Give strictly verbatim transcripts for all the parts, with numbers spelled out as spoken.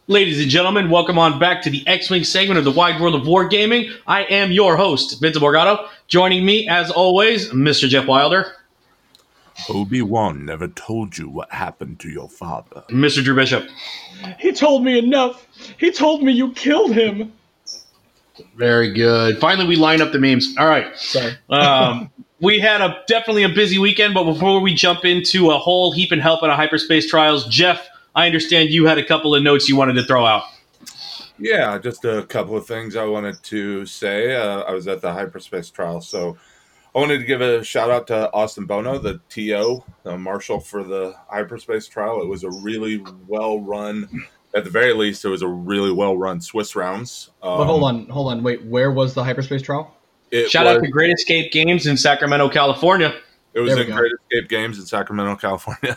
Ladies and gentlemen, welcome on back to the X-Wing segment of the Wide World of Wargaming. I am your host, Vincent Morgado. Joining me, as always, Mister Jeff Wilder. Obi-Wan never told you what happened to your father. Mister Drew Bishop. He told me enough. He told me you killed him. Very good. Finally, we line up the memes. All right. Sorry. Um, we had a definitely a busy weekend, but before we jump into a whole heap and help on a Hyperspace Trials, Jeff, I understand you had a couple of notes you wanted to throw out. Yeah, just a couple of things I wanted to say. Uh, I was at the Hyperspace Trial, so I wanted to give a shout out to Austin Bono, the T O, the marshal for the Hyperspace Trial. It was a really well run, at the very least, it was a really well run Swiss rounds. Um, but hold on, hold on. Wait, where was the Hyperspace Trial? Shout was, out to Great Escape Games in Sacramento, California. It was in go. Great Escape Games in Sacramento, California.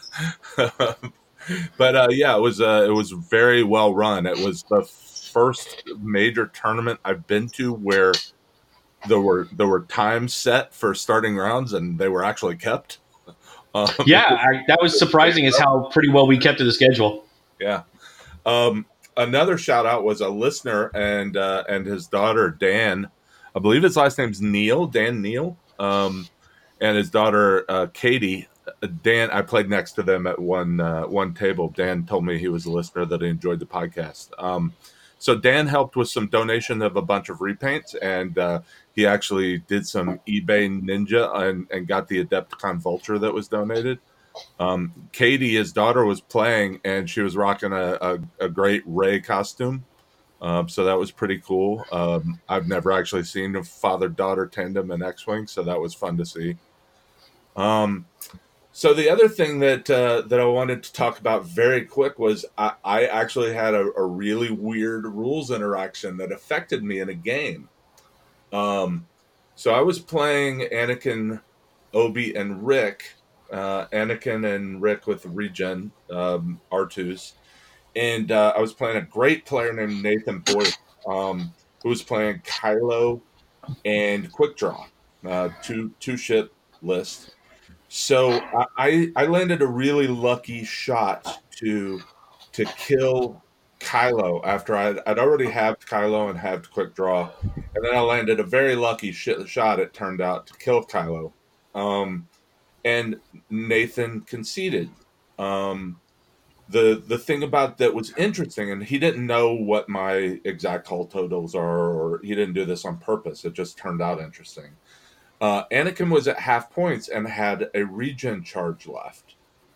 But uh, yeah, it was uh, it was very well run. It was the first major tournament I've been to where there were there were times set for starting rounds and they were actually kept. Um, yeah, I, that was surprising as how pretty well we kept to the schedule. Yeah. Um, another shout out was a listener and uh, and his daughter Dan. I believe his last name's Neil, Dan Neil, um, and his daughter uh, Katie. Dan, I played next to them at one uh, one table. Dan told me he was a listener that he enjoyed the podcast. Um, so Dan helped with some donation of a bunch of repaints, and uh, he actually did some eBay Ninja and, and got the Adepticon Vulture that was donated. Um, Katie, his daughter, was playing, and she was rocking a, a, a great Rey costume. Um, so that was pretty cool. Um, I've never actually seen a father-daughter tandem in X-Wing, so that was fun to see. Um, So the other thing that uh, that I wanted to talk about very quick was I, I actually had a, a really weird rules interaction that affected me in a game. Um, so I was playing Anakin, Obi, and Rick. Uh, Anakin and Rick with regen um, R twos. And uh, I was playing a great player named Nathan Boyd, um, who was playing Kylo and Quick Draw, uh, two, two ship list. So I, I landed a really lucky shot to to kill Kylo after I'd, I'd already halved Kylo and halved Quick Draw, and then I landed a very lucky sh- shot. It turned out to kill Kylo, um, and Nathan conceded. Um, the the thing about that was interesting, and he didn't know what my exact hull totals are, or he didn't do this on purpose. It just turned out interesting. Uh, Anakin was at half points and had a regen charge left.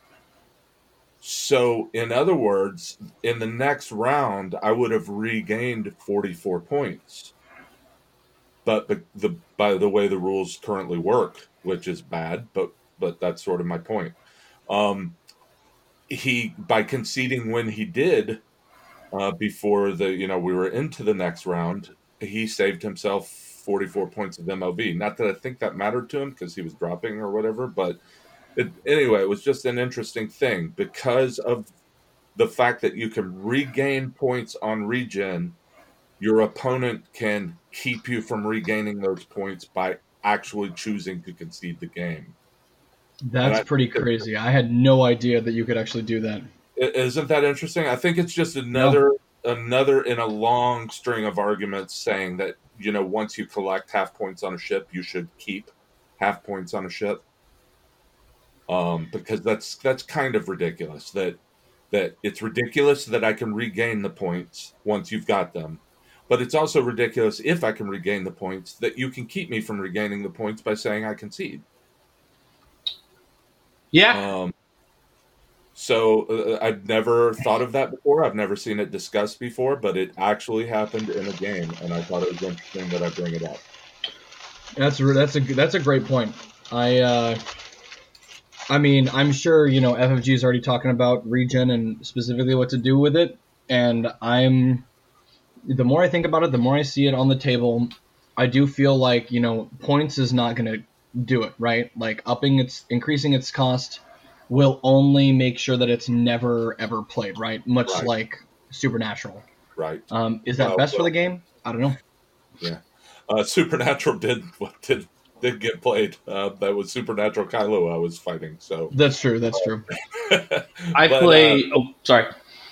So, in other words, in the next round, I would have regained forty-four points. But the, the by the way the rules currently work, which is bad, but but that's sort of my point. Um, he by conceding when he did uh, before the you know we were into the next round, he saved himself forty-four points of M O V. Not that I think that mattered to him because he was dropping or whatever, but it, anyway, it was just an interesting thing because of the fact that you can regain points on regen. Your opponent can keep you from regaining those points by actually choosing to concede the game. That's pretty crazy. I had no idea that you could actually do that. Isn't that interesting? I think it's just another no. another in a long string of arguments saying that you know, once you collect half points on a ship, you should keep half points on a ship. Um, because that's that's kind of ridiculous. That that it's ridiculous that I can regain the points once you've got them, but it's also ridiculous if I can regain the points that you can keep me from regaining the points by saying I concede. Yeah. Um, so uh, I've never thought of that before. I've never seen it discussed before, but it actually happened in a game, and I thought it was interesting that I bring it up. That's a, that's a that's a great point. I uh, I mean, I'm sure you know F F G is already talking about regen and specifically what to do with it, and I'm the more I think about it, the more I see it on the table. I do feel like you know points is not going to do it right. Like upping its increasing its cost will only make sure that it's never, ever played, right? Much right. like Supernatural. Right. Um, is that uh, best well, for the game? I don't know. Yeah. Uh, Supernatural did did did get played. Uh, that was Supernatural Kylo I was fighting. So That's true. That's true. I but, play... Uh, oh, sorry.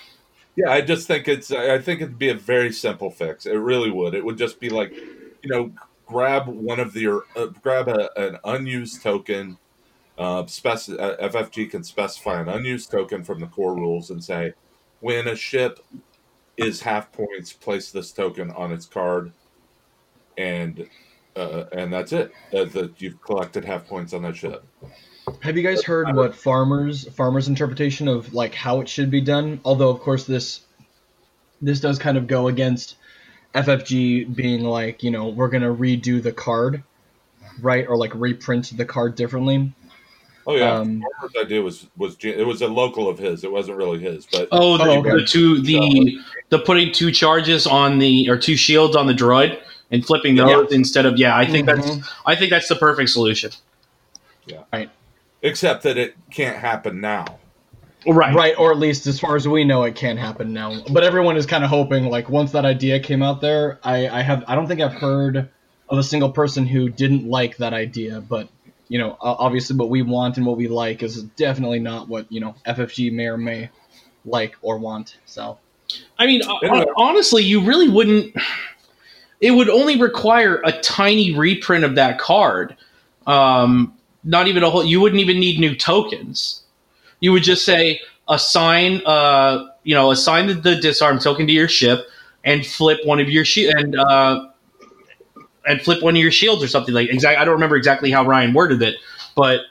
Yeah, I just think it's. I think it'd be a very simple fix. It really would. It would just be like, you know, grab one of your uh, grab a, an unused token. Uh, spec- uh, F F G can specify an unused token from the core rules and say, when a ship is half points, place this token on its card, and uh, and that's it. Uh, that you've collected half points on that ship. Have you guys heard what farmers farmers interpretation of like how it should be done? Although of course this this does kind of go against F F G being like, you know, we're gonna redo the card, right? Or like reprint the card differently. Oh yeah, Um, Farmer's idea was was it was a local of his. It wasn't really his, but Oh, the, Oh, okay. the two the the putting two charges on the or two shields on the droid and flipping those Yeah. instead of yeah. I think Mhm. that's I think that's the perfect solution. yeah, Right. except that it can't happen now. Right. Right, or at least as far as we know, it can happen now. But everyone is kind of hoping, like, once that idea came out there, I, I have, I don't think I've heard of a single person who didn't like that idea. But you know, o- obviously, what we want and what we like is definitely not what you know F F G may or may like or want. So I mean, ho- Anyway. honestly, you really wouldn't. It would only require a tiny reprint of that card. Um, not even a whole. You wouldn't even need new tokens. You would just say assign, uh, you know, assign the, the disarm token to your ship and flip one of your shi- and uh, and flip one of your shields or something like. Exact. I don't remember exactly how Ryan worded it, but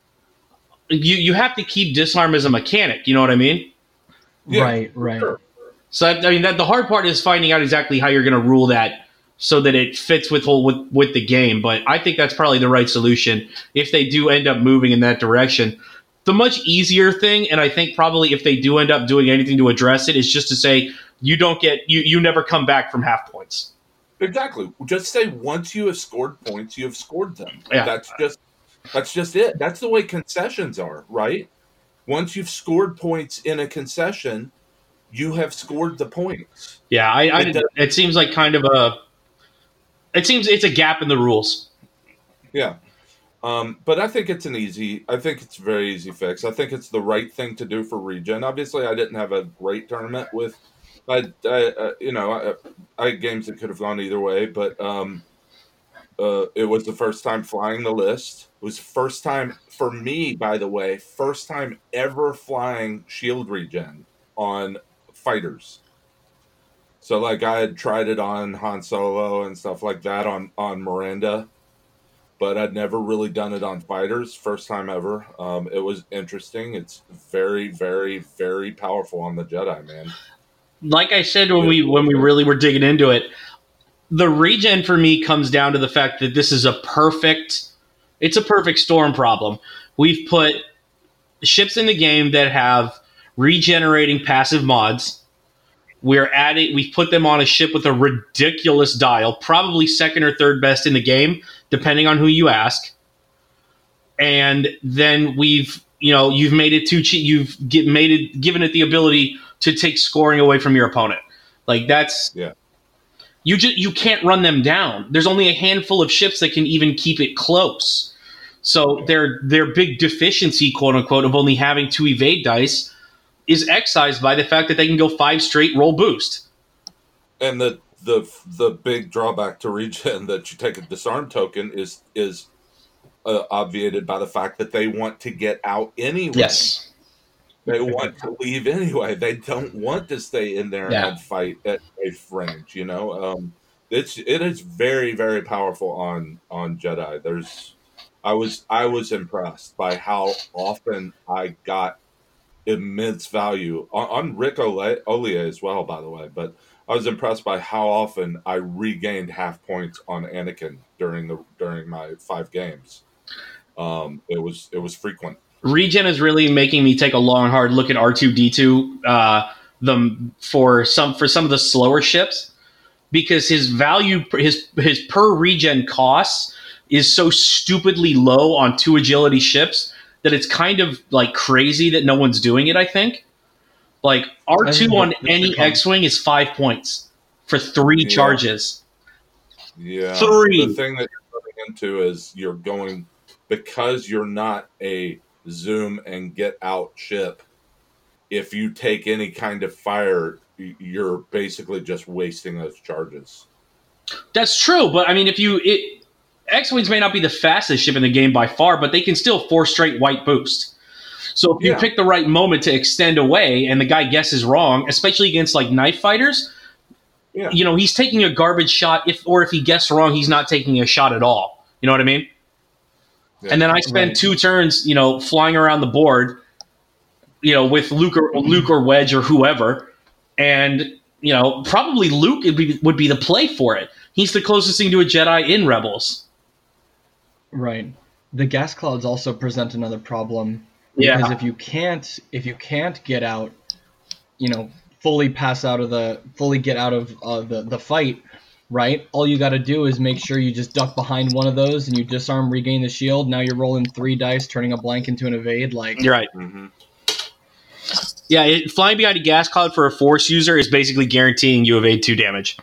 you you have to keep disarm as a mechanic. You know what I mean? Yeah, right, right. sure. So I mean, that the hard part is finding out exactly how you're going to rule that so that it fits with whole with with the game. But I think that's probably the right solution if they do end up moving in that direction. The much easier thing, and I think probably if they do end up doing anything to address it, is just to say you don't get you you never come back from half points. Exactly. Just say once you have scored points, you have scored them. Yeah. That's just that's just it. That's the way concessions are, right? Once you've scored points in a concession, you have scored the points. Yeah, I, I It does- it seems like kind of a it seems it's a gap in the rules. Yeah. Um, but I think it's an easy, I think it's a very easy fix. I think it's the right thing to do for Regen. Obviously, I didn't have a great tournament with, I, I uh, you know, I, I had games that could have gone either way, but um, uh, it was the first time flying the list. It was the first time, for me, by the way, first time ever flying Shield Regen on fighters. So, like, I had tried it on Han Solo and stuff like that on, on Miranda, but I'd never really done it on fighters. First time ever. Um, it was interesting. It's very, very, very powerful on the Jedi, man. Like I said when we when we really were digging into it, the regen for me comes down to the fact that this is a perfect it's a perfect storm problem. We've put ships in the game that have regenerating passive mods. We're adding we've put them on a ship with a ridiculous dial, probably second or third best in the game, depending on who you ask. And then we've you know you've made it too cheap. You've get, made it given it the ability to take scoring away from your opponent. Like that's Yeah. You just you can't run them down. There's only a handful of ships that can even keep it close. So their their big deficiency, quote unquote, of only having two evade dice is excised by the fact that they can go five straight roll boost. And the the the big drawback to regen that you take a disarm token is is uh, obviated by the fact that they want to get out anyway. Yes. They want to leave anyway. They don't want to stay in there Yeah. and fight at safe range. You know, um, it's it is very very powerful on on Jedi. There's, I was I was impressed by how often I got immense value on, on Rick Ole, Ollier as well, by the way. But I was impressed by how often I regained half points on Anakin during the during my five games. Um, it was it was frequent. Regen is really making me take a long, hard look at R two D two uh, them for some for some of the slower ships because his value, his his per regen costs is so stupidly low on two agility ships that it's kind of like crazy that no one's doing it. I think like R two on any X-wing is five points for three Yeah. charges. Yeah. Three. The thing that you're running into is you're going because you're not a zoom and get out ship. if you take any kind of fire, you're basically just wasting those charges. That's true, but I mean, if you it, X-Wings may not be the fastest ship in the game by far, but they can still four straight white boost. So if you Yeah. pick the right moment to extend away, and the guy guesses wrong, especially against like knife fighters, Yeah. you know, he's taking a garbage shot. If or if he guessed wrong, he's not taking a shot at all. You know what I mean? Yeah. And then I spend Right. two turns, you know, flying around the board, you know, with Luke or Luke or Wedge or whoever, and you know, probably Luke would be, would be the play for it. He's the closest thing to a Jedi in Rebels. Right. The gas clouds also present another problem. Yeah. Because if you can't if you can't get out, you know, fully pass out of the fully get out of uh, the the fight, right? All you got to do is make sure you just duck behind one of those and you disarm, regain the shield. Now you're rolling three dice, turning a blank into an evade. Like, You're right. Mm-hmm. Yeah, it, flying behind a gas cloud for a Force user is basically guaranteeing you evade two damage.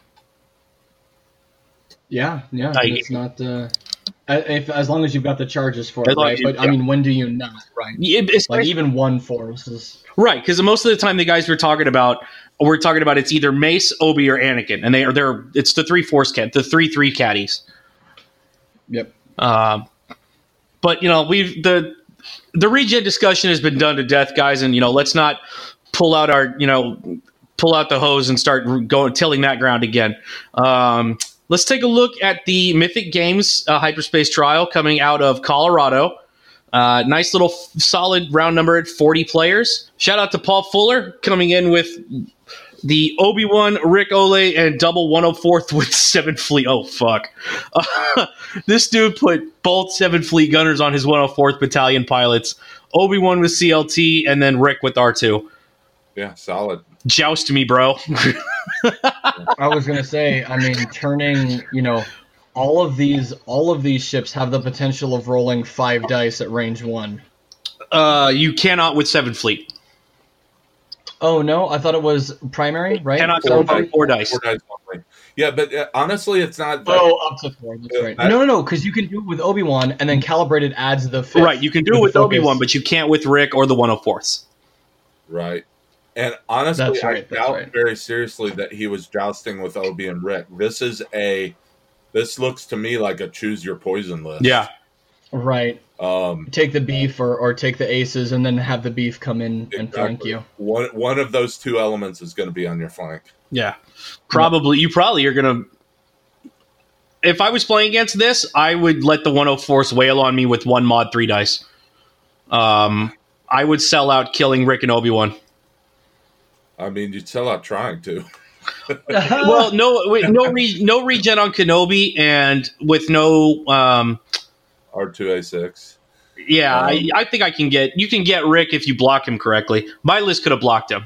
yeah, yeah, I- it's not. Uh, if as long as you've got the charges for As it, long right? as you- But I yeah. mean, when do you not? Right. Yeah, it's- Like even one force is. right, because most of the time the guys we're talking about, we're talking about it's either Mace, Obi, or Anakin, and they are they're it's the three Force cat, the three three caddies. Yep. Um, but you know, we've the the regen discussion has been done to death, guys, and you know, let's not pull out our you know pull out the hose and start going tilling that ground again. Um, let's take a look at the Mythic Games uh, hyperspace trial coming out of Colorado. Uh, nice little f- solid round number at forty players. Shout out to Paul Fuller coming in with the Obi-Wan, Rick Ole, and double one oh fourth with seven fleet. Oh, fuck. Uh, this dude put both seven fleet gunners on his one oh fourth battalion pilots. Obi-Wan with C L T, and then Rick with R two. Yeah, solid. Joust me, bro. I was gonna say, I mean, turning, you know, all of these, all of these ships have the potential of rolling five dice at range one. uh, you cannot with seven fleet. Oh no, I thought it was primary, right? Cannot Four go dice. four dice. Four dice only. Yeah, but uh, honestly, it's not. Oh, up to four. That's Uh, right. I- No, no, no, because you can do it with Obi-Wan, and then calibrated adds the fifth. Right, you can do it the with focus. Obi-Wan, but you can't with Rick or the one oh fourths. Right. And honestly, That's right, I that's doubt right. very seriously that he was jousting with Obi and Rick. This is a. This looks to me like a choose your poison list. Yeah. Right. Um, Take the beef or, or take the aces, and then have the beef come in and flank exactly. you. One one of those two elements is going to be on your flank. Yeah. Probably. You probably are going to. If I was playing against this, I would let the one oh fourth wail on me with one mod, three dice. Um, I would sell out killing Rick and Obi-Wan. I mean, you'd sell out trying to. Well, no, wait, no, re, no regen on Kenobi, and with no, um, R two A six. yeah, Um, I, I think I can get. You can get Rick if you block him correctly. My list could have blocked him.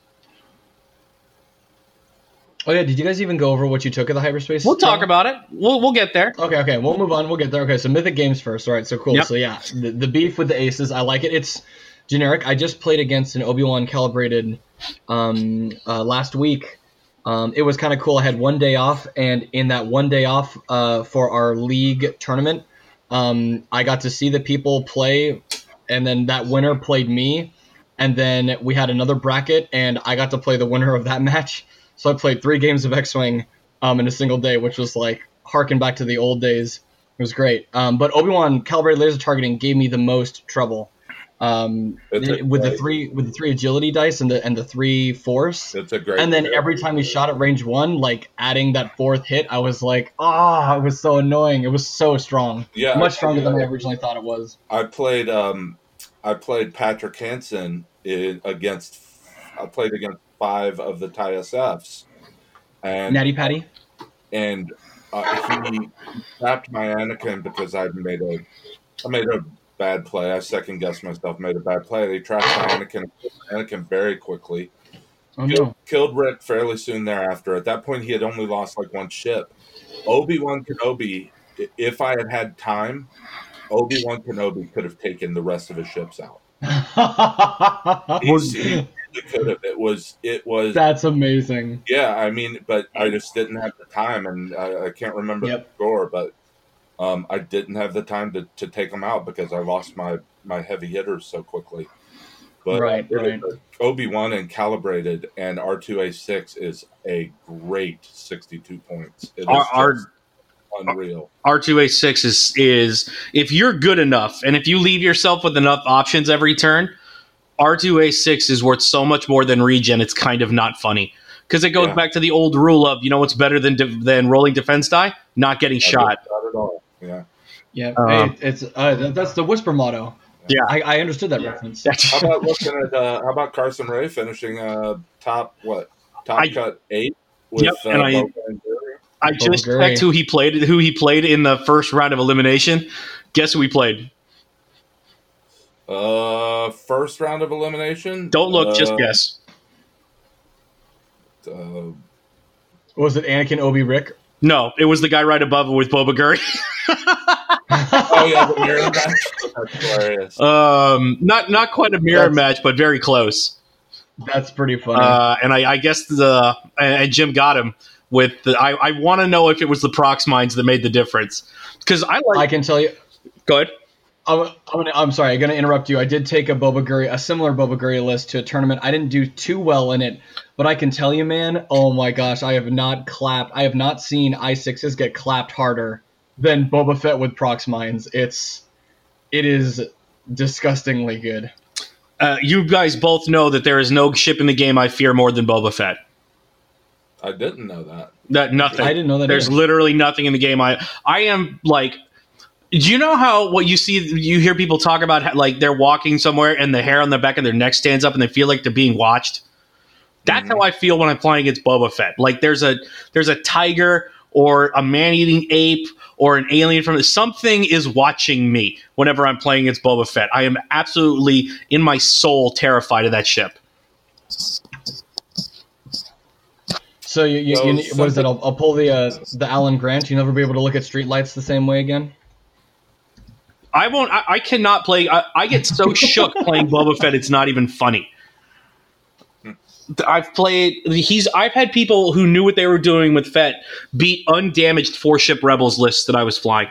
Oh yeah, did you guys even go over what you took of the hyperspace? We'll talk trial? about it. We'll we'll get there. Okay, okay, we'll move on. We'll get there. Okay, so Mythic Games first. All right, so cool. Yep. So yeah, the, the beef with the aces, I like it. It's generic. I just played against an Obi-Wan calibrated um, uh, last week. Um, it was kind of cool. I had one day off, and in that one day off uh, for our league tournament, um, I got to see the people play, and then that winner played me, and then we had another bracket, and I got to play the winner of that match. So I played three games of X-Wing um, in a single day, which was like harken back to the old days. It was great. Um, but Obi-Wan calibrated laser targeting gave me the most trouble um, It's a with the great- three with the three agility dice and the and the three force. It's a great. And then every time he shot at range one, like adding that fourth hit, I was like, ah, it was so annoying. It was so strong, Yeah, much stronger than I yeah. originally thought it was. I played. Um, I played Patrick Hansen in, against. I played against five of the T I S Fs, and Natty Patty. and uh, he tapped my Anakin because I'd made a. I made a bad play. I second guessed myself. Made a bad play. They trapped my Anakin. Anakin very quickly. Oh Killed, no. killed Rick fairly soon thereafter. At that point, he had only lost like one ship. Obi-Wan Kenobi, i- if I had had time, Obi-Wan Kenobi could have taken the rest of his ships out. He, he really could have. It was, it was, That's amazing. yeah, I mean, but I just didn't have the time, and I, I can't remember Yep. the score, but um, I didn't have the time to, to take them out because I lost my, my heavy hitters so quickly. But Right, uh, right. Obi-Wan and Calibrated and R two A six is a great sixty-two points. It is R- R- just unreal. R two A six is is if you're good enough, and if you leave yourself with enough options every turn, R two A six is worth so much more than regen. It's kind of not funny because it goes Yeah. back to the old rule of, you know what's better than de- than rolling defense die? Not getting shot. Not at all. Yeah. Yeah, Um, hey, it's uh, that- that's the Whisper motto. Yeah. I, I understood that reference. How about looking at uh, how about Carson Ray finishing uh, top what top I- cut eight with Yep, uh, and I- Boba and Gary? I just Bulgari. checked who he played who he played in the first round of elimination. Guess who he played? Uh, first round of elimination. Don't look, uh, just guess. Uh, Was it Anakin Obi Rick? No, it was the guy right above it with Boba Gurry. oh yeah, the mirror match. That's hilarious. um, not not quite a mirror That's- match, but very close. That's pretty funny. Uh, and I, I guess the and Jim got him with the. I, I want to know if it was the Prox mines that made the difference because I like. I can tell you. Go ahead. I'm, I'm, gonna, I'm sorry, I'm going to interrupt you. I did take a Boba Gurry, a similar Boba Gurry list to a tournament. I didn't do too well in it, but I can tell you, man, oh my gosh, I have not clapped. I have not seen I sixes get clapped harder than Boba Fett with Prox Mines. It's, it is disgustingly good. Uh, you guys both know that there is no ship in the game I fear more than Boba Fett. I didn't know that. That nothing. I didn't know that There's either. literally nothing in the game. I I am like. Do you know how what you see? You hear people talk about how, like they're walking somewhere and the hair on the back of their neck stands up and they feel like they're being watched. That's Mhm. how I feel when I'm playing against Boba Fett. Like there's a there's a tiger or a man-eating ape or an alien from something is watching me whenever I'm playing against Boba Fett. I am absolutely in my soul terrified of that ship. So, you, you, So you what is it? something- I'll, I'll pull the uh, the Alan Grant. You never be able to look at streetlights the same way again? I won't. I, I cannot play. I, I get so shook playing Boba Fett. It's not even funny. I've played. He's. I've had people who knew what they were doing with Fett beat undamaged four ship rebels lists that I was flying.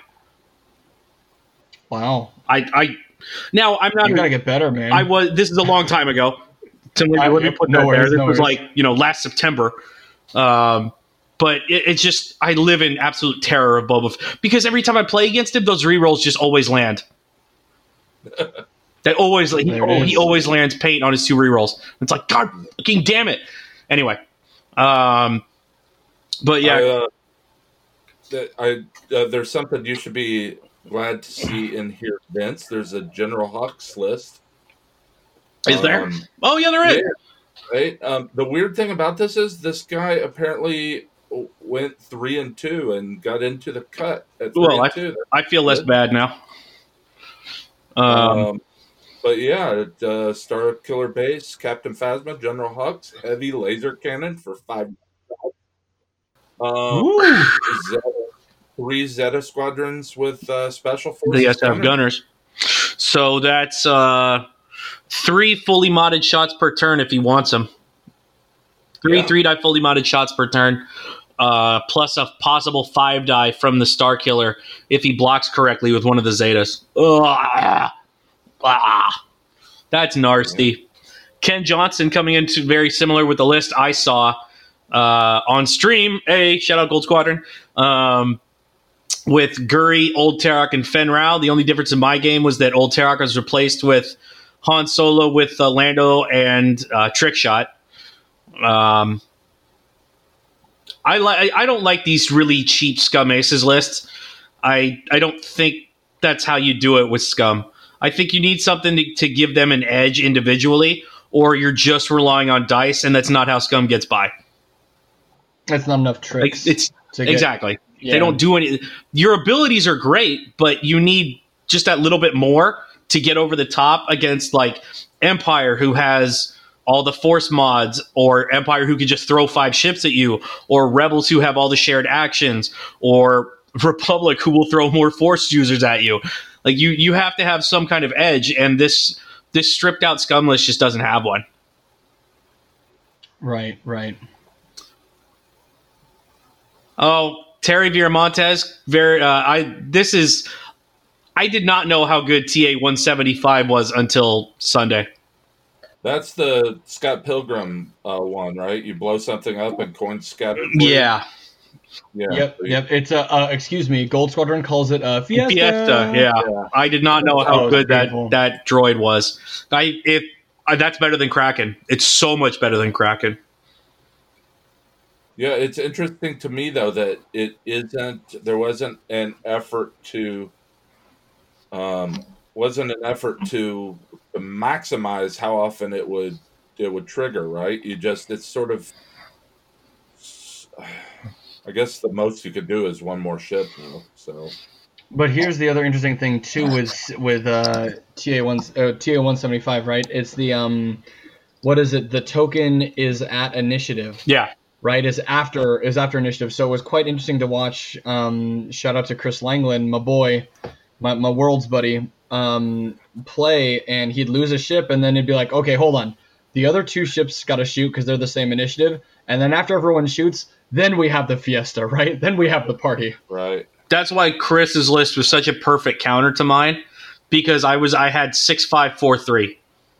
Wow. I. I now I'm not. You got to get better, man. I was. This is a long time ago. To I- let me put no that worries, there. This no was worries. like you know last September. Um, but it, it's just I live in absolute terror of Boba Fett because every time I play against him, those rerolls just always land. They always he, There it oh, he is. always lands paint on his two rerolls. It's like God fucking damn it. Anyway, um, but yeah, I, uh, that- I uh, there's something you should be glad to see in here, Vince. There's a General Hux list. is there? Um, Oh yeah, there is. Yeah, right. Um, the weird thing about this is this guy apparently went three and two and got into the cut at three Well, and two. I feel less bad now. Um, Um, but yeah, it, uh, Star Killer Base, Captain Phasma, General Hux, heavy laser cannon for five. Um, Ooh. Zeta, three Zeta squadrons with uh, special forces. the S F gunner. gunners. So that's uh, three fully modded shots per turn if he wants them. Three Yeah. three die fully modded shots per turn, uh, plus a possible five die from the Star Killer if he blocks correctly with one of the Zetas. Ugh. Ah. That's nasty. Ken Johnson coming into very similar with the list I saw uh, on stream. Hey, shout out Gold Squadron. Um, with Guri, Old Tarak, and Fen Rao. The only difference in my game was that Old Tarak was replaced with Han Solo with uh, Lando and uh, Trickshot. Um, I like. I don't like these really cheap Scum Aces lists. I I don't think that's how you do it with Scum. I think you need something to, to give them an edge individually, or you're just relying on dice, and that's not how Scum gets by. That's not enough Like tricks. it's to get- exactly. Yeah. They don't do any. Your abilities are great, but you need just that little bit more to get over the top against like Empire, who has all the force mods, or Empire who can just throw five ships at you, or Rebels who have all the shared actions, or Republic who will throw more force users at you. Like you, you have to have some kind of edge, and this this stripped out Scum list just doesn't have one. Right, right. Oh, Terry Viramontes, very. Uh, I this is. I did not know how good T A one seventy-five was until Sunday. That's the Scott Pilgrim uh, one, right? You blow something up and coins scatter. Yeah. Yeah. Yep, So you- yep. It's a uh, excuse me. Gold Squadron calls it a Fiesta. Fiesta, yeah. Yeah. I did not know Oh, how it's good that, beautiful. that droid was. I if uh, that's better than Kraken. It's so much better than Kraken. Yeah, it's interesting to me though that it isn't. There wasn't an effort to, um, wasn't an effort to, to maximize how often it would it would trigger. Right? You just it's sort of. I guess the most you could do is one more ship. You know, so. But here's the other interesting thing too with with uh, T A one uh, T A one seventy five, right? It's the um, what is it? The token is at initiative. Yeah. Right, is after is after initiative. So it was quite interesting to watch. Um, shout out to Chris Langland, my boy, my, my world's buddy, um, play, and he'd lose a ship, and then he'd be like, okay, hold on, the other two ships got to shoot because they're the same initiative, and then after everyone shoots, then we have the fiesta, right? Then we have the party. Right. That's why Chris's list was such a perfect counter to mine, because I was I had six five four three.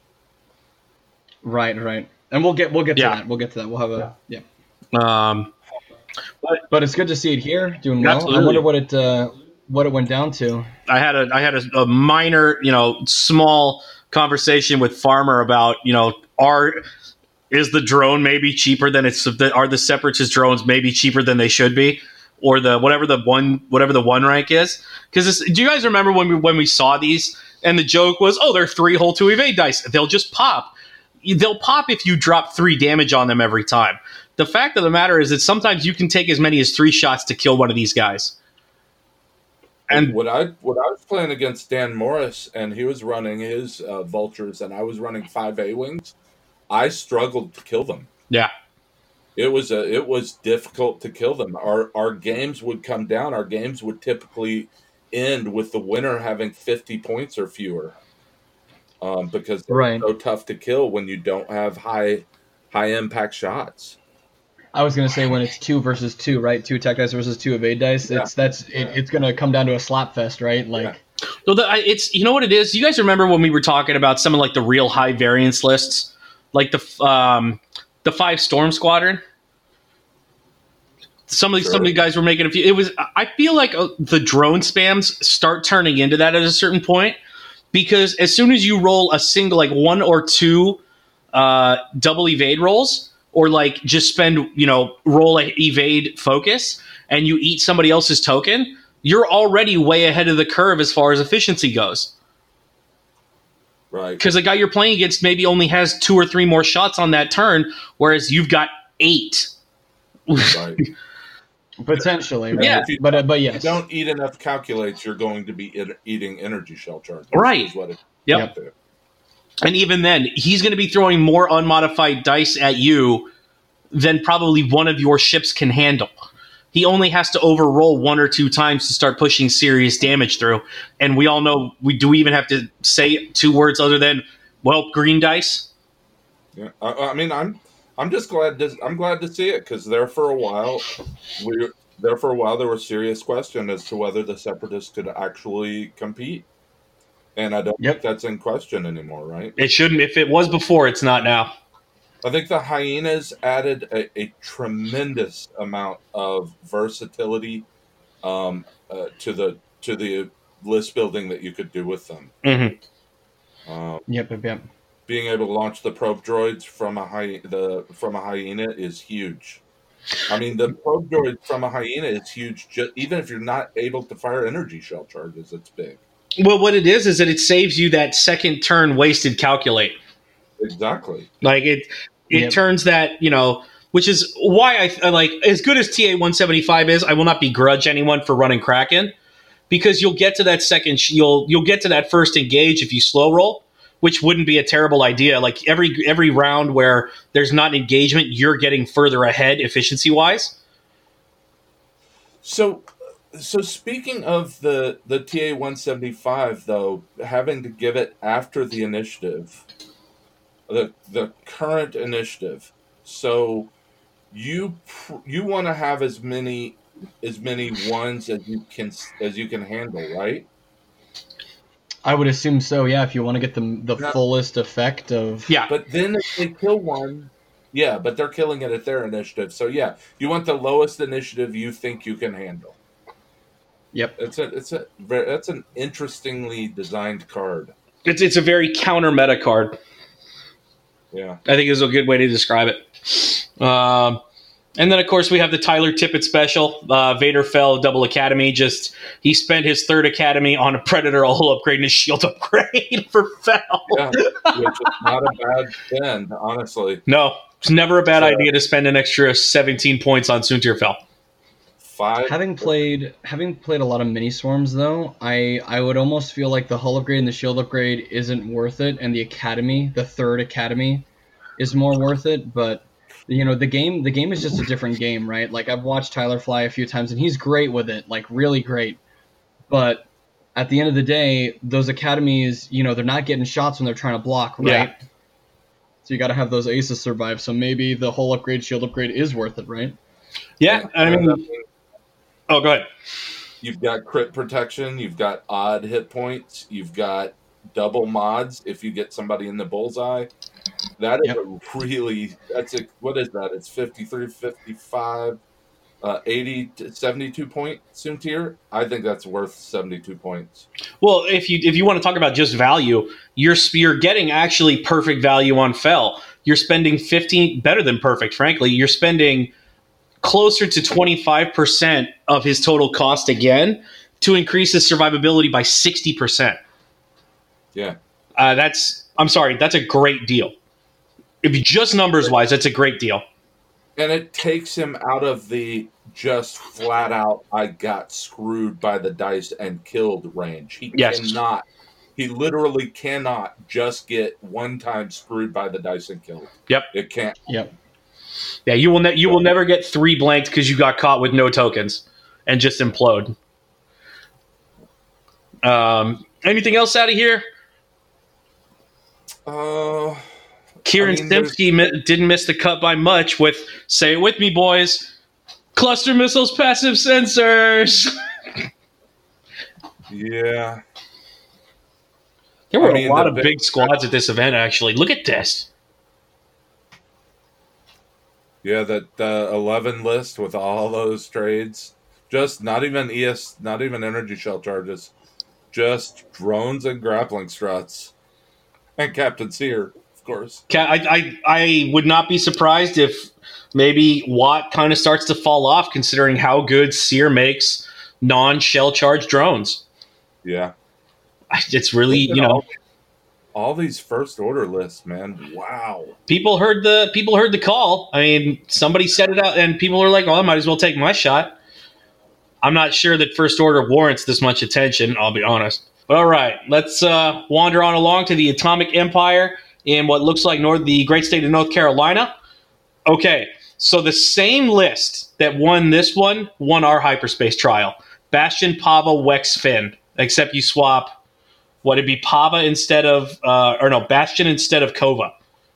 Right, right, and we'll get we'll get to Yeah. that. We'll get to that. We'll have a yeah. Um, But it's good to see it here doing well. Absolutely. I wonder what it uh, what it went down to. I had a I had a, a minor, you know, small conversation with Farmer about, you know, are is the drone maybe cheaper than it's are the Separatist drones maybe cheaper than they should be, or the whatever the one whatever the one rank is? Because do you guys remember when we when we saw these and the joke was, oh, they're three hole to evade dice, they'll just pop. They'll pop if you drop three damage on them every time. The fact of the matter is that sometimes you can take as many as three shots to kill one of these guys. And when I when I was playing against Dan Morris and he was running his uh, vultures and I was running five A wings, I struggled to kill them. yeah, It was a it was difficult to kill them. Our our games would come down. Our games would typically end with the winner having fifty points or fewer, um, because they're Right. so tough to kill when you don't have high high impact shots. I was gonna say when it's two versus two, right? Two attack dice versus two evade dice. Yeah. It's that's it, it's gonna come down to a slap fest, right? Like, Yeah. so the, I- it's you know what it is. You guys remember when we were talking about some of like the real high variance lists, like the um, the five Storm Squadron. Some of these, Sure. some of the guys were making a few. It was. I feel like uh, the drone spams start turning into that at a certain point, because as soon as you roll a single, like one or two uh, double evade rolls, or like just spend, you know, roll a evade focus, and you eat somebody else's token, you're already way ahead of the curve as far as efficiency goes. Right. Because the guy you're playing against maybe only has two or three more shots on that turn, whereas you've got eight. Right. potentially, right? Yeah. If you, But uh, but if you yes, don't eat enough calculates, you're going to be it, eating energy shell charges. Right. Is what it Yep. Yep. And even then, he's going to be throwing more unmodified dice at you than probably one of your ships can handle. He only has to overroll one or two times to start pushing serious damage through. And we all know, we do we even have to say two words other than, well, green dice? Yeah. I, I mean, I'm I'm just glad to I'm glad to see it because there for a while we there for a while there was serious question as to whether the Separatists could actually compete, and I don't Yep. think that's in question anymore, right? It shouldn't. If it was before, it's not now. I think the Hyenas added a, a tremendous amount of versatility um, uh, to the to the list building that you could do with them. Mm-hmm. Um, yep, yep, yep. being able to launch the probe droids from a hy- the from a hyena is huge. I mean, the probe droid from a hyena is huge. Just, even if you're not able to fire energy shell charges, it's big. Well, what it is is that it saves you that second turn wasted calculate. Exactly. Like it, it Yep. turns that, you know, which is why I, I like as good as T A one seventy-five is. I will not begrudge anyone for running Kraken, because you'll get to that second, sh- you'll you'll get to that first engage if you slow roll, which wouldn't be a terrible idea. Like every every round where there's not engagement, you're getting further ahead efficiency wise. So, so speaking of the the T A one seventy-five, though, having to give it after the initiative, the the current initiative. So, you pr- you want to have as many as many ones as you can as you can handle, right? I would assume so. Yeah, if you want to get the the Yeah. fullest effect of Yeah. But then if they kill one, yeah, but they're killing it at their initiative. So yeah, you want the lowest initiative you think you can handle. Yep. It's a it's a very, that's an interestingly designed card. It's it's a very counter meta card. Yeah. I think is a good way to describe it. Um, and then, of course, we have the Tyler Tippett special. Uh, Vader fell double Academy. Just he spent his third Academy on a Predator hull upgrade and a shield upgrade for Fell. Yeah, which is not a bad spend, honestly. No, it's never a bad So- idea to spend an extra seventeen points on Soontir Fell. Five. Having played having played a lot of mini swarms though, I I would almost feel like the hull upgrade and the shield upgrade isn't worth it, and the Academy, the third Academy, is more worth it. But you know, the game the game is just a different game, right? Like I've watched Tyler fly a few times and he's great with it, like really great. But at the end of the day, those academies, you know, they're not getting shots when they're trying to block, right? Yeah. So you got to have those aces survive. So maybe the whole upgrade, shield upgrade is worth it, right? Yeah, I And, mean, uh, oh, go ahead. You've got crit protection. You've got odd hit points. You've got double mods if you get somebody in the bullseye. That is Yep. a really, that's a, what is that? It's fifty-three, fifty-five, uh, eighty, to seventy-two point Soontir. I think that's worth seventy-two points. Well, if you if you want to talk about just value, you're you're getting actually perfect value on Fell. You're spending fifteen, better than perfect, frankly. You're spending closer to twenty-five percent of his total cost again to increase his survivability by sixty percent. Yeah. Uh, that's, I'm sorry, that's a great deal. If you just numbers wise, that's a great deal. And it takes him out of the just flat out, I got screwed by the dice and killed range. He Yes. cannot, he literally cannot just get one time screwed by the dice and killed. Yep. It can't. Yep. Yeah, you will ne- you will never get three blanked because you got caught with no tokens and just implode. Um, anything else out of here? Uh, Kieran I mean, there's- Simpsky mi- didn't miss the cut by much with, say it with me, boys, cluster missiles, passive sensors. yeah. There were I mean, a lot the of big- big squads at this event, actually. Look at this. Yeah, that the eleven list with all those trades, just not even E S, not even energy shell charges, just drones and grappling struts, and Captain Sear, of course. Ca- I, I, I would not be surprised if maybe Watt kind of starts to fall off, considering how good Sear makes non-shell charge drones. Yeah, It's really, you know, all these first order lists, man. Wow. people heard the people heard the call. I mean, somebody said it out, and people are like, "Oh, I might as well take my shot." I'm not sure that First Order warrants this much attention. I'll be honest. But all right, let's uh, wander on along to the Atomic Empire in what looks like North, the great state of North Carolina. Okay, so the same list that won this one won our hyperspace trial: Bastion, Pava, Wex, Finn. Except you swap. What it'd be Pava instead of, uh, or no, Bastion instead of Kova.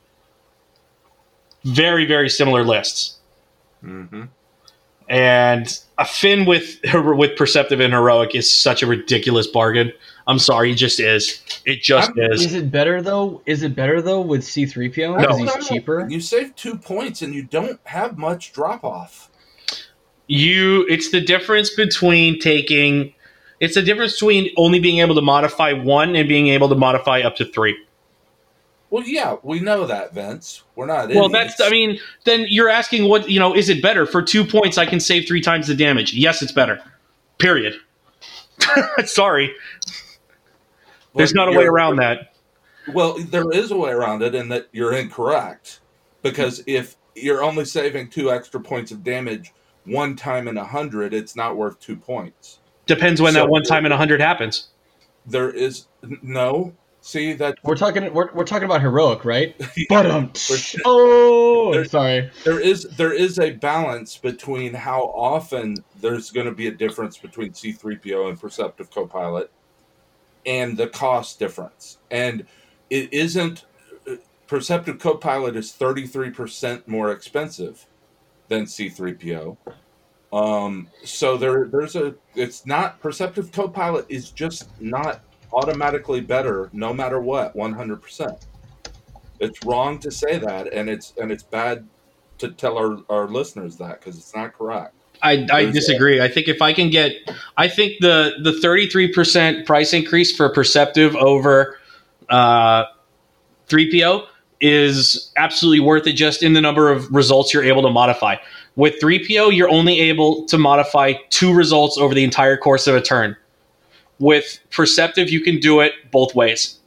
Very, very similar lists. Mm-hmm. And a Finn with with Perceptive and Heroic is such a ridiculous bargain. I'm sorry, it just is. It just I'm- is. Is it better though? Is it better though with C three P O because he's cheaper? You save two points and you don't have much drop off. You, it's the difference between taking. It's the difference between only being able to modify one and being able to modify up to three. Well, yeah, we know that, Vince. We're not. Well, idiots. that's. I mean, then you're asking what you know. Is it better for two points? I can save three times the damage. Yes, it's better. Period. Sorry, there's Well, not a way you're- around that. Well, there is a way around it, in that you're incorrect. Because if you're only saving two extra points of damage one time in a hundred, it's not worth two points. Depends when So- that one time in a hundred happens. There is no. See that We're talking. We're, we're talking about heroic, right? But um. We're- Oh, There- sorry. there is there is a balance between how often there's going to be a difference between C three P O and Perceptive Copilot, and the cost difference. And it isn't. Perceptive Copilot is thirty-three percent more expensive than C three P O. Um, so there there's a it's not Perceptive Copilot is just not automatically better no matter what, one hundred percent. It's wrong to say that, and it's and it's bad to tell our, our listeners that because it's not correct. I, I disagree. I think if I can get, I think the the thirty-three percent price increase for Perceptive over uh, three P O is absolutely worth it just in the number of results you're able to modify. With three P O, you're only able to modify two results over the entire course of a turn. With Perceptive, you can do it both ways.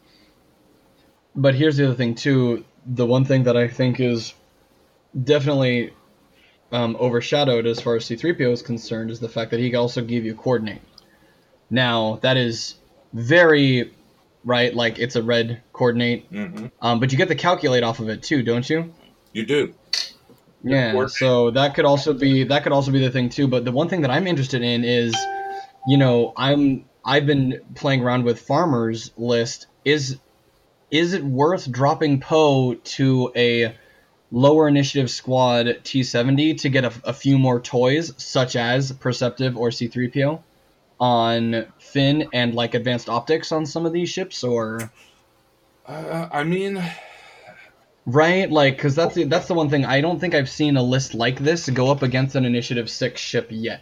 But here's the other thing, too. The one thing that I think is definitely um, overshadowed as far as C three P O is concerned is the fact that he can also give you Coordinate. Now, that is very, right, like it's a red Coordinate. Mm-hmm. Um, but you get the Calculate off of it, too, don't you? You do. Yeah, so that could also be that could also be the thing, too. But the one thing that I'm interested in is, you know, I'm I've been playing around with Farmer's list. Is is it worth dropping Poe to a lower initiative squad T seventy to get a, a few more toys, such as Perceptive or C three P O, on Finn and like advanced optics on some of these ships, or? Uh, I mean, right, like because that's the, that's the one thing I don't think I've seen a list like this go up against an initiative six ship yet.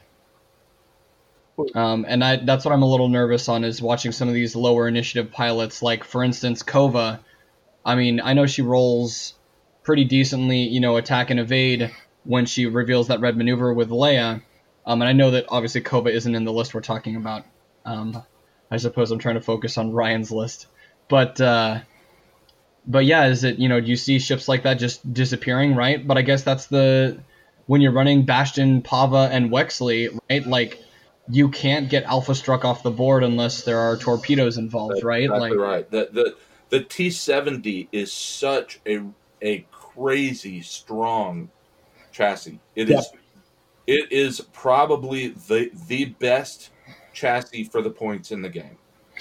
Um, and I, that's what I'm a little nervous on, is watching some of these lower initiative pilots, like, for instance, Kova. I mean, I know she rolls pretty decently, you know, attack and evade when she reveals that red maneuver with Leia. Um, and I know that, obviously, Kova isn't in the list we're talking about. Um, I suppose I'm trying to focus on Ryan's list. But, uh, but yeah, is it, you know, do you see ships like that just disappearing, right? But I guess that's the, when you're running Bastion, Pava, and Wexley, right, like, you can't get Alpha Struck off the board unless there are torpedoes involved, That's right? Exactly like, right. The, the the T seventy is such a a crazy strong chassis. It Yep. is it is probably the the best chassis for the points in the game.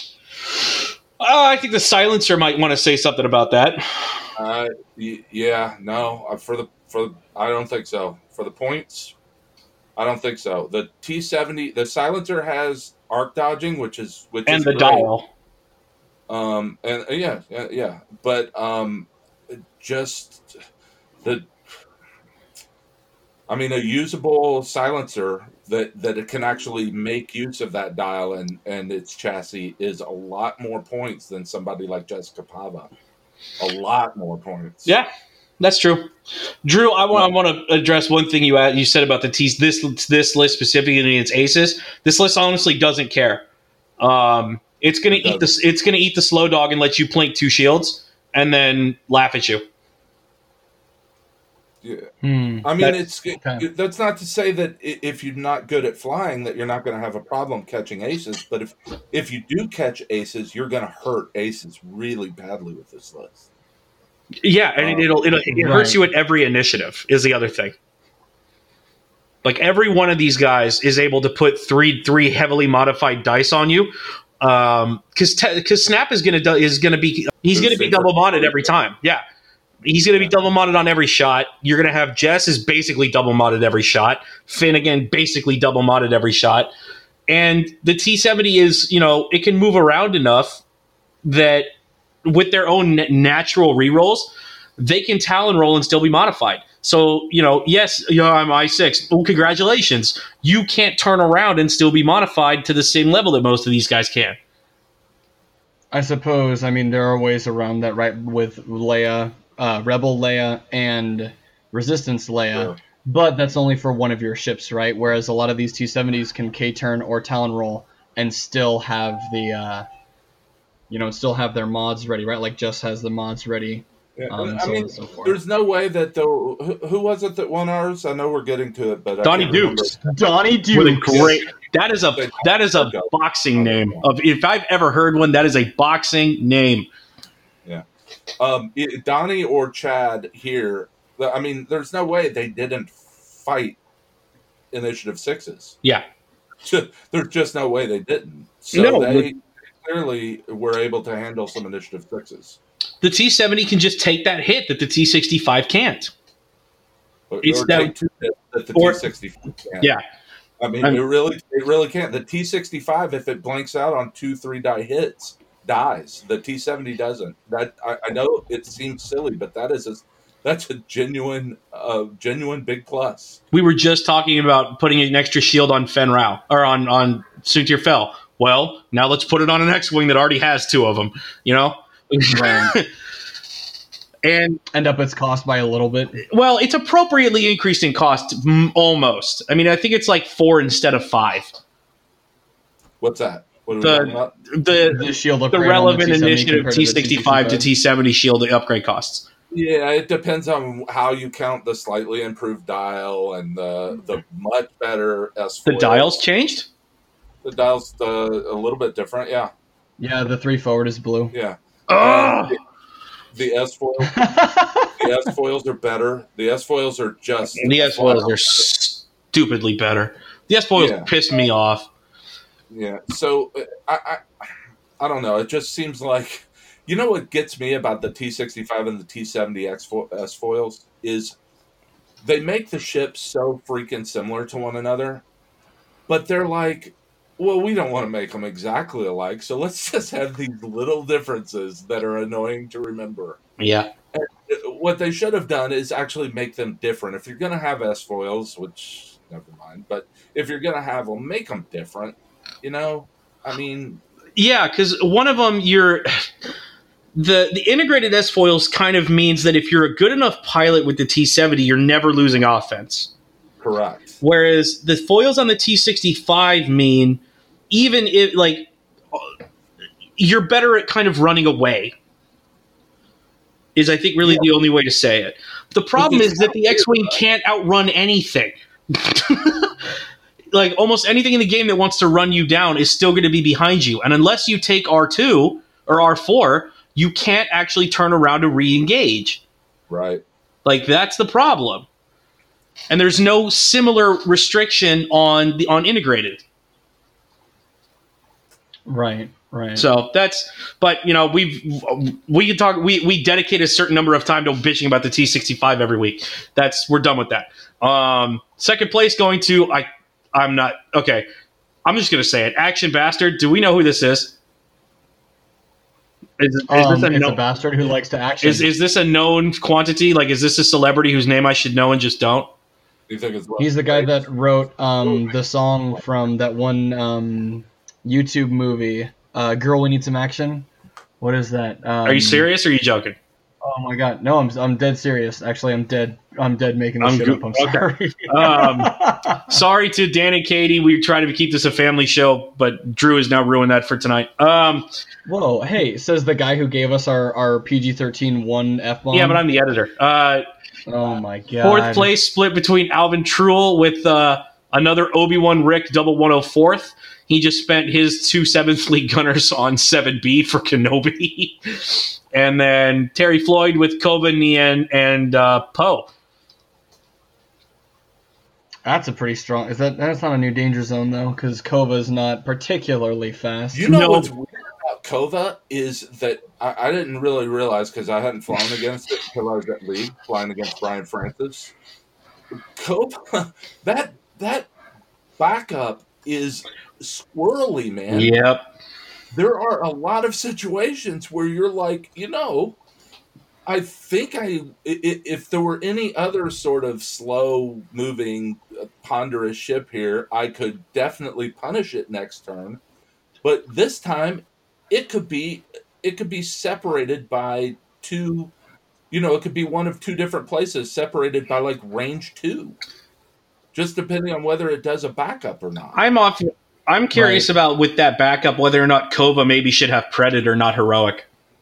Uh, I think the silencer might want to say something about that. Uh, y- yeah, no, uh, for the for the, I don't think so. For the points, I don't think so. The T seventy, the silencer has arc dodging, which is which And is the great. dial. Um, and uh, yeah, yeah, yeah, but um, just the, I mean, a usable silencer that that it can actually make use of that dial and and its chassis is a lot more points than somebody like Jessica Pava. A lot more points. Yeah, that's true. Drew, I want I want to address one thing you you said about the T's. This this list specifically in its aces. This list honestly doesn't care. Um, it's gonna It eat the it's gonna eat the slow dog and let you plink two shields and then laugh at you. Yeah. hmm. I mean, That's- it's okay. it, that's not to say that i- if you're not good at flying, that you're not going to have a problem catching aces. But if if you do catch aces, you're going to hurt aces really badly with this list. Yeah, and it, it'll, it'll it hurts Right. you at every initiative is the other thing. Like every one of these guys is able to put three three heavily modified dice on you, um, because because Snap is gonna do, is gonna be he's gonna be double modded every time. Yeah, he's gonna be double modded on every shot. You're gonna have Jess is basically double modded every shot. Finn again basically double modded every shot, and the T seventy is you know it can move around enough that with their own natural rerolls, they can Talon roll and still be modified. So, you know, yes, you know, I'm I six. Oh, congratulations. You can't turn around and still be modified to the same level that most of these guys can. I suppose, I mean, there are ways around that, right, with Leia, uh, Rebel Leia, and Resistance Leia. Sure. But that's only for one of your ships, right? Whereas a lot of these T seventies can K-turn or Talon roll and still have the, uh, you know, still have their mods ready, right? Like Jess has the mods ready. Yeah, Um, and I so on mean, and so forth. there's no way that the who, who was it that won ours? I know we're getting to it, but I Donnie can't remember. Dukes. Donnie With a Dukes. great that is a that is a boxing name. Of if I've ever heard one, that is a boxing name. Um, it- Donnie or Chad here. I mean, there's no way they didn't fight Initiative Sixes. Yeah. There's just no way they didn't. So No, they clearly were able to handle some Initiative Sixes. The T seventy can just take that hit that the T sixty-five can't. Or, It's or that- take two hits that the or- T sixty-five can. Yeah. I mean, I'm- it really, it really can't. The T sixty-five, if it blanks out on two, three die hits, dies. The T seventy doesn't. That I, I know it seems silly, but that is a, that's a genuine, uh, genuine big plus. We were just talking about putting an extra shield on Fen Rao or on on Soontir Fel. Well, now let's put it on an X-wing that already has two of them. You know, and end up its cost by a little bit. Well, it's appropriately increased in cost, m- almost. I mean, I think it's like four instead of five. What's that? What are we The talking about? the The shield the upgrade on relevant the T seventy initiative compared T to the sixty-five to T seventy shield upgrade costs. Yeah, it depends on how you count the slightly improved dial and the the much better S The foil. dials changed? The dial's the, a little bit different. Yeah, Yeah, the three forward is blue. yeah. Oh! And the S foil, the S foils are better. The S foils are just The S foils are stupidly better. The S foils Yeah. piss me off. Yeah. So uh, I, I I don't know. It just seems like, you know what gets me about the T sixty-five and the T seventy X S foils is they make the ships so freaking similar to one another, but they're like, well, we don't want to make them exactly alike, so let's just have these little differences that are annoying to remember. Yeah. What they should have done is actually make them different. If you're going to have S foils, which never mind, but if you're going to have them, make them different. You know, I mean, Yeah, because one of them, you're the the integrated S foils kind of means that if you're a good enough pilot with the T seventy, you're never losing offense. correct. Whereas the foils on the T sixty-five mean even if like you're better at kind of running away. Is I think really Yeah. the only way to say it. The problem is that the X-wing can't outrun anything. Like almost anything in the game that wants to run you down is still going to be behind you, and unless you take R two or R four, you can't actually turn around to re-engage. Right. Like that's the problem. And there's no similar restriction on the on integrated. Right, right. So that's, but you know, we've we can talk. We we dedicate a certain number of time to bitching about the T sixty-five every week. That's we're done with that. Um, second place going to I. I'm not okay. I'm just gonna say it. Action Bastard. Do we know who this is? Is, is um, this a it's known, a bastard who likes to action. is is this a known quantity? Like, is this a celebrity whose name I should know and just don't? You think it's He's the guy that wrote um, the song from that one um, YouTube movie, uh, "Girl, We Need Some Action." What is that? Um, Are you serious or are you joking? Oh my god, no, I'm I'm dead serious. Actually, I'm dead. I'm dead making this I'm shit go- up. I'm okay. sorry. Um, sorry to Dan and Katie. We try to keep this a family show, but Drew has now ruined that for tonight. Um, Whoa, hey, says the guy who gave us our, our P G thirteen one F bomb. yeah, but I'm the editor. Uh, Oh my god. fourth place split between Alvin Truel with uh, another Obi-Wan Rick double one oh fourth. He just spent his two seventh Fleet gunners on seven B for Kenobi. And then Terry Floyd with Kova, Nian, and uh, Poe. That's a pretty strong. Is that that's not a new danger zone though? Because Kova's not particularly fast. You know No. what's weird about Kova is that I, I didn't really realize because I hadn't flown against it until I was at League flying against Brian Francis. Kova, that that backup is squirrely, man. Yep. There are a lot of situations where you're like, you know, I think I i- i- if there were any other sort of slow moving uh, ponderous ship here, I could definitely punish it next turn. But this time it could be it could be separated by two, you know, it could be one of two different places separated by like range two. Just depending on whether it does a backup or not. I'm off. I'm curious about with that backup whether or not Kova maybe should have Predator, not Heroic.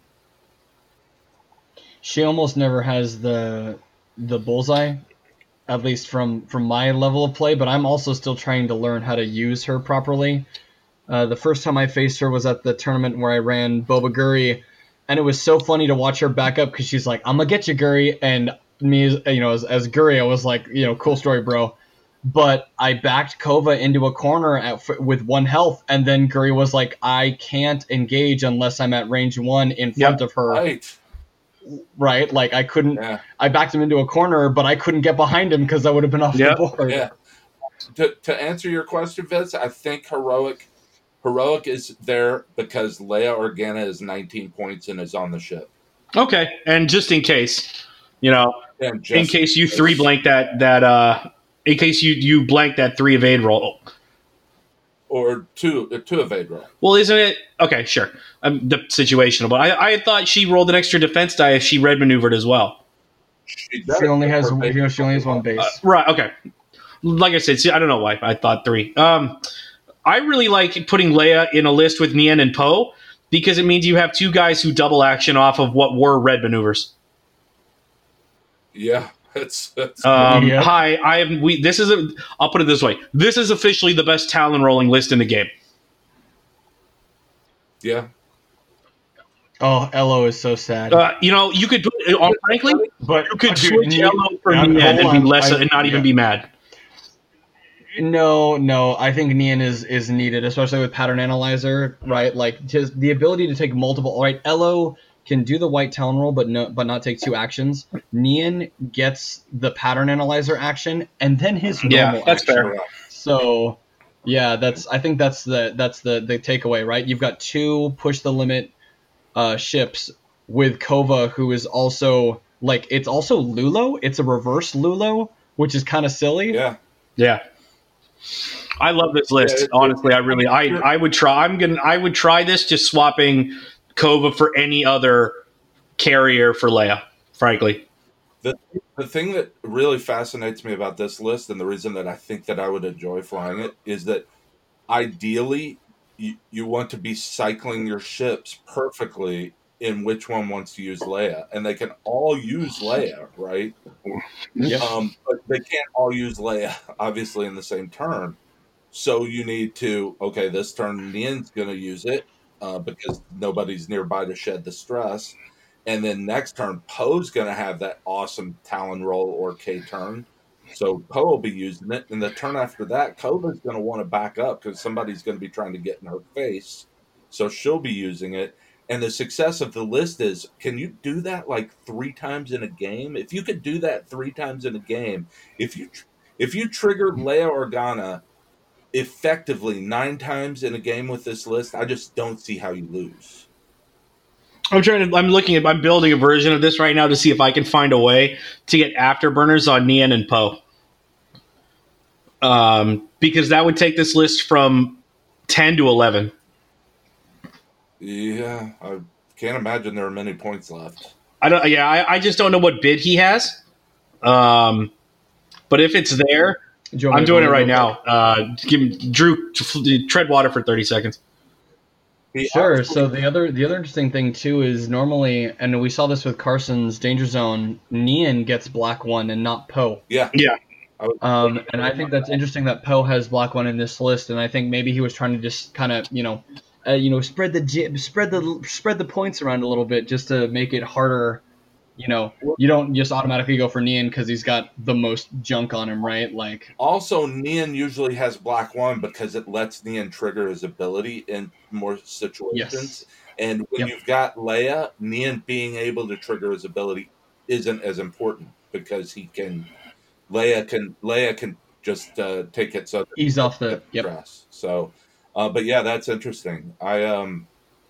She almost never has the the bullseye, at least from from my level of play. But I'm also still trying to learn how to use her properly. Uh, the first time I faced her was at the tournament where I ran Boba Guri, and it was so funny to watch her back up because she's like, "I'm gonna get you, Guri," and me, as- you know, as as Guri, I was like, you know, cool story, bro. But I backed Kova into a corner at, with one health, and then Guri was like, "I can't engage unless I'm at range one in front of her." Right. Right? Like I couldn't. Yeah. I backed him into a corner, but I couldn't get behind him because I would have been off Yep. the board. Yeah. To to answer your question, Vince, I think Heroic Heroic is there because Leia Organa is nineteen points and is on the ship. Okay, and just in case, you know, And in just case you three blank that that uh, in case you you blank that three evade roll. or two uh, two evade roll. Well, isn't it okay? Sure, um, the situational, but I I thought she rolled an extra defense die if she red maneuvered as well. She, does, She only but has her you know, she only has one base. Uh, right. Okay. Like I said, see, I don't know why I thought three. Um, I really like putting Leia in a list with Nien and Poe because it means you have two guys who double action off of what were red maneuvers. Yeah, it's, it's Um, Yep. Hi, I have we. This is a. I'll put it this way. This is officially the best Talon rolling list in the game. yeah. Oh, Elo is so sad. Uh, you know, you could put uh, frankly, but you could dude, switch Nien- Yellow for I'm- Nien and hold be on, less I- and not even yeah. be mad. No, no, I think Nien is is needed, especially with pattern analyzer, right? Like just the ability to take multiple. All right, Elo can do the white talon roll, but no, but not take two actions. Nien gets the pattern analyzer action and then his Yeah, normal that's action. fair. So, yeah, that's I think that's the that's the the takeaway, right? You've got two push the limit uh, ships with Kova, who is also like it's also Lulo. It's a reverse Lulo, which is kind of silly. Yeah. Yeah. I love this list. Yeah, it- Honestly, I really, I, I would try. I'm gonna, I would try this just swapping Kova for any other carrier for Leia. Frankly, The the thing that really fascinates me about this list, and the reason that I think that I would enjoy flying it, is that ideally you, you want to be cycling your ships perfectly in which one wants to use Leia, and they can all use Leia, right? Yep. Um, but they can't all use Leia, obviously, in the same turn. So you need to, okay, this turn Nien's going to use it uh, because nobody's nearby to shed the stress. And then next turn, Poe's going to have that awesome Talon roll or K turn. So Poe will be using it. And the turn after that, Kova's going to want to back up because somebody's going to be trying to get in her face. So she'll be using it. And the success of the list is, can you do that like three times in a game? If you could do that three times in a game, if you tr- if you triggered Leia Organa effectively nine times in a game with this list, I just don't see how you lose. I'm trying to. I'm looking at. I'm building a version of this right now to see if I can find a way to get afterburners on Nien and Poe. Um, because that would take this list from ten to eleven. Yeah, I can't imagine there are many points left. I don't. Yeah, I, I just don't know what bid he has. Um, but if it's there, Do you want me I'm to doing it go right real now. Uh, give me, Drew, tread water for thirty seconds. He Sure. actually- So the other the other interesting thing too is normally, and we saw this with Carson's Danger Zone, Nien gets black one and not Poe. yeah, Yeah. I was- Um, and I think that's interesting that Poe has black one in this list, and I think maybe he was trying to just kind of you know, uh, you know, spread the j- spread the spread the points around a little bit just to make it harder. You know, you don't just automatically go for Nien because he's got the most junk on him, right? Like, Also, Nien usually has black one because it lets Nien trigger his ability in more situations. yes, And when Yep. you've got Leia, Nien being able to trigger his ability isn't as important because he can. Leia can Leia can just uh, take it so ease off the yep. stress. So, uh, but yeah, that's interesting. I um,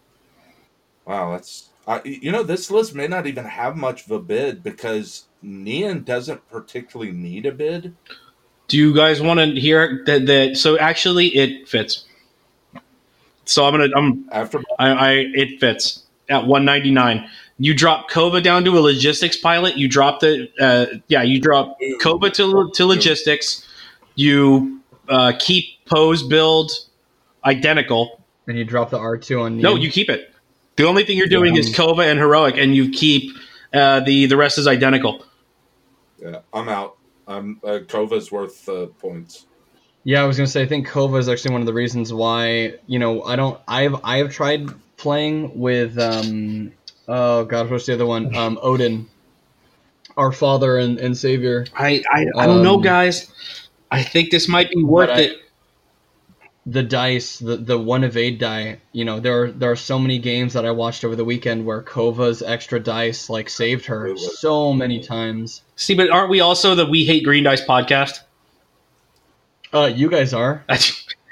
wow, that's I, you know this list may not even have much of a bid because Nien doesn't particularly need a bid. Do you guys want to hear that? That so actually it fits. So I'm gonna. I'm. After I. I it fits at one ninety-nine. You drop Kova down to a logistics pilot. You drop the. Uh, yeah, you drop Kova to to logistics. You uh, keep Poe's build identical. And you drop the R two on Nien. No, you keep it. The only thing you're doing Yeah. is Kova and heroic, and you keep uh, the the rest is identical. yeah, I'm out. I'm uh, Kova's worth uh, points. Yeah, I was gonna say I think Kova is actually one of the reasons why you know I don't I've I have tried playing with um oh god what's the other one um Odin, our father and, and savior. I I, I don't know, Um, guys. I think this might be worth but I- it. The dice, the the one evade die. You know there are there are so many games that I watched over the weekend where Kova's extra dice like saved her It was- so many times. See, but aren't we also the We Hate Green Dice podcast? Uh, you guys are.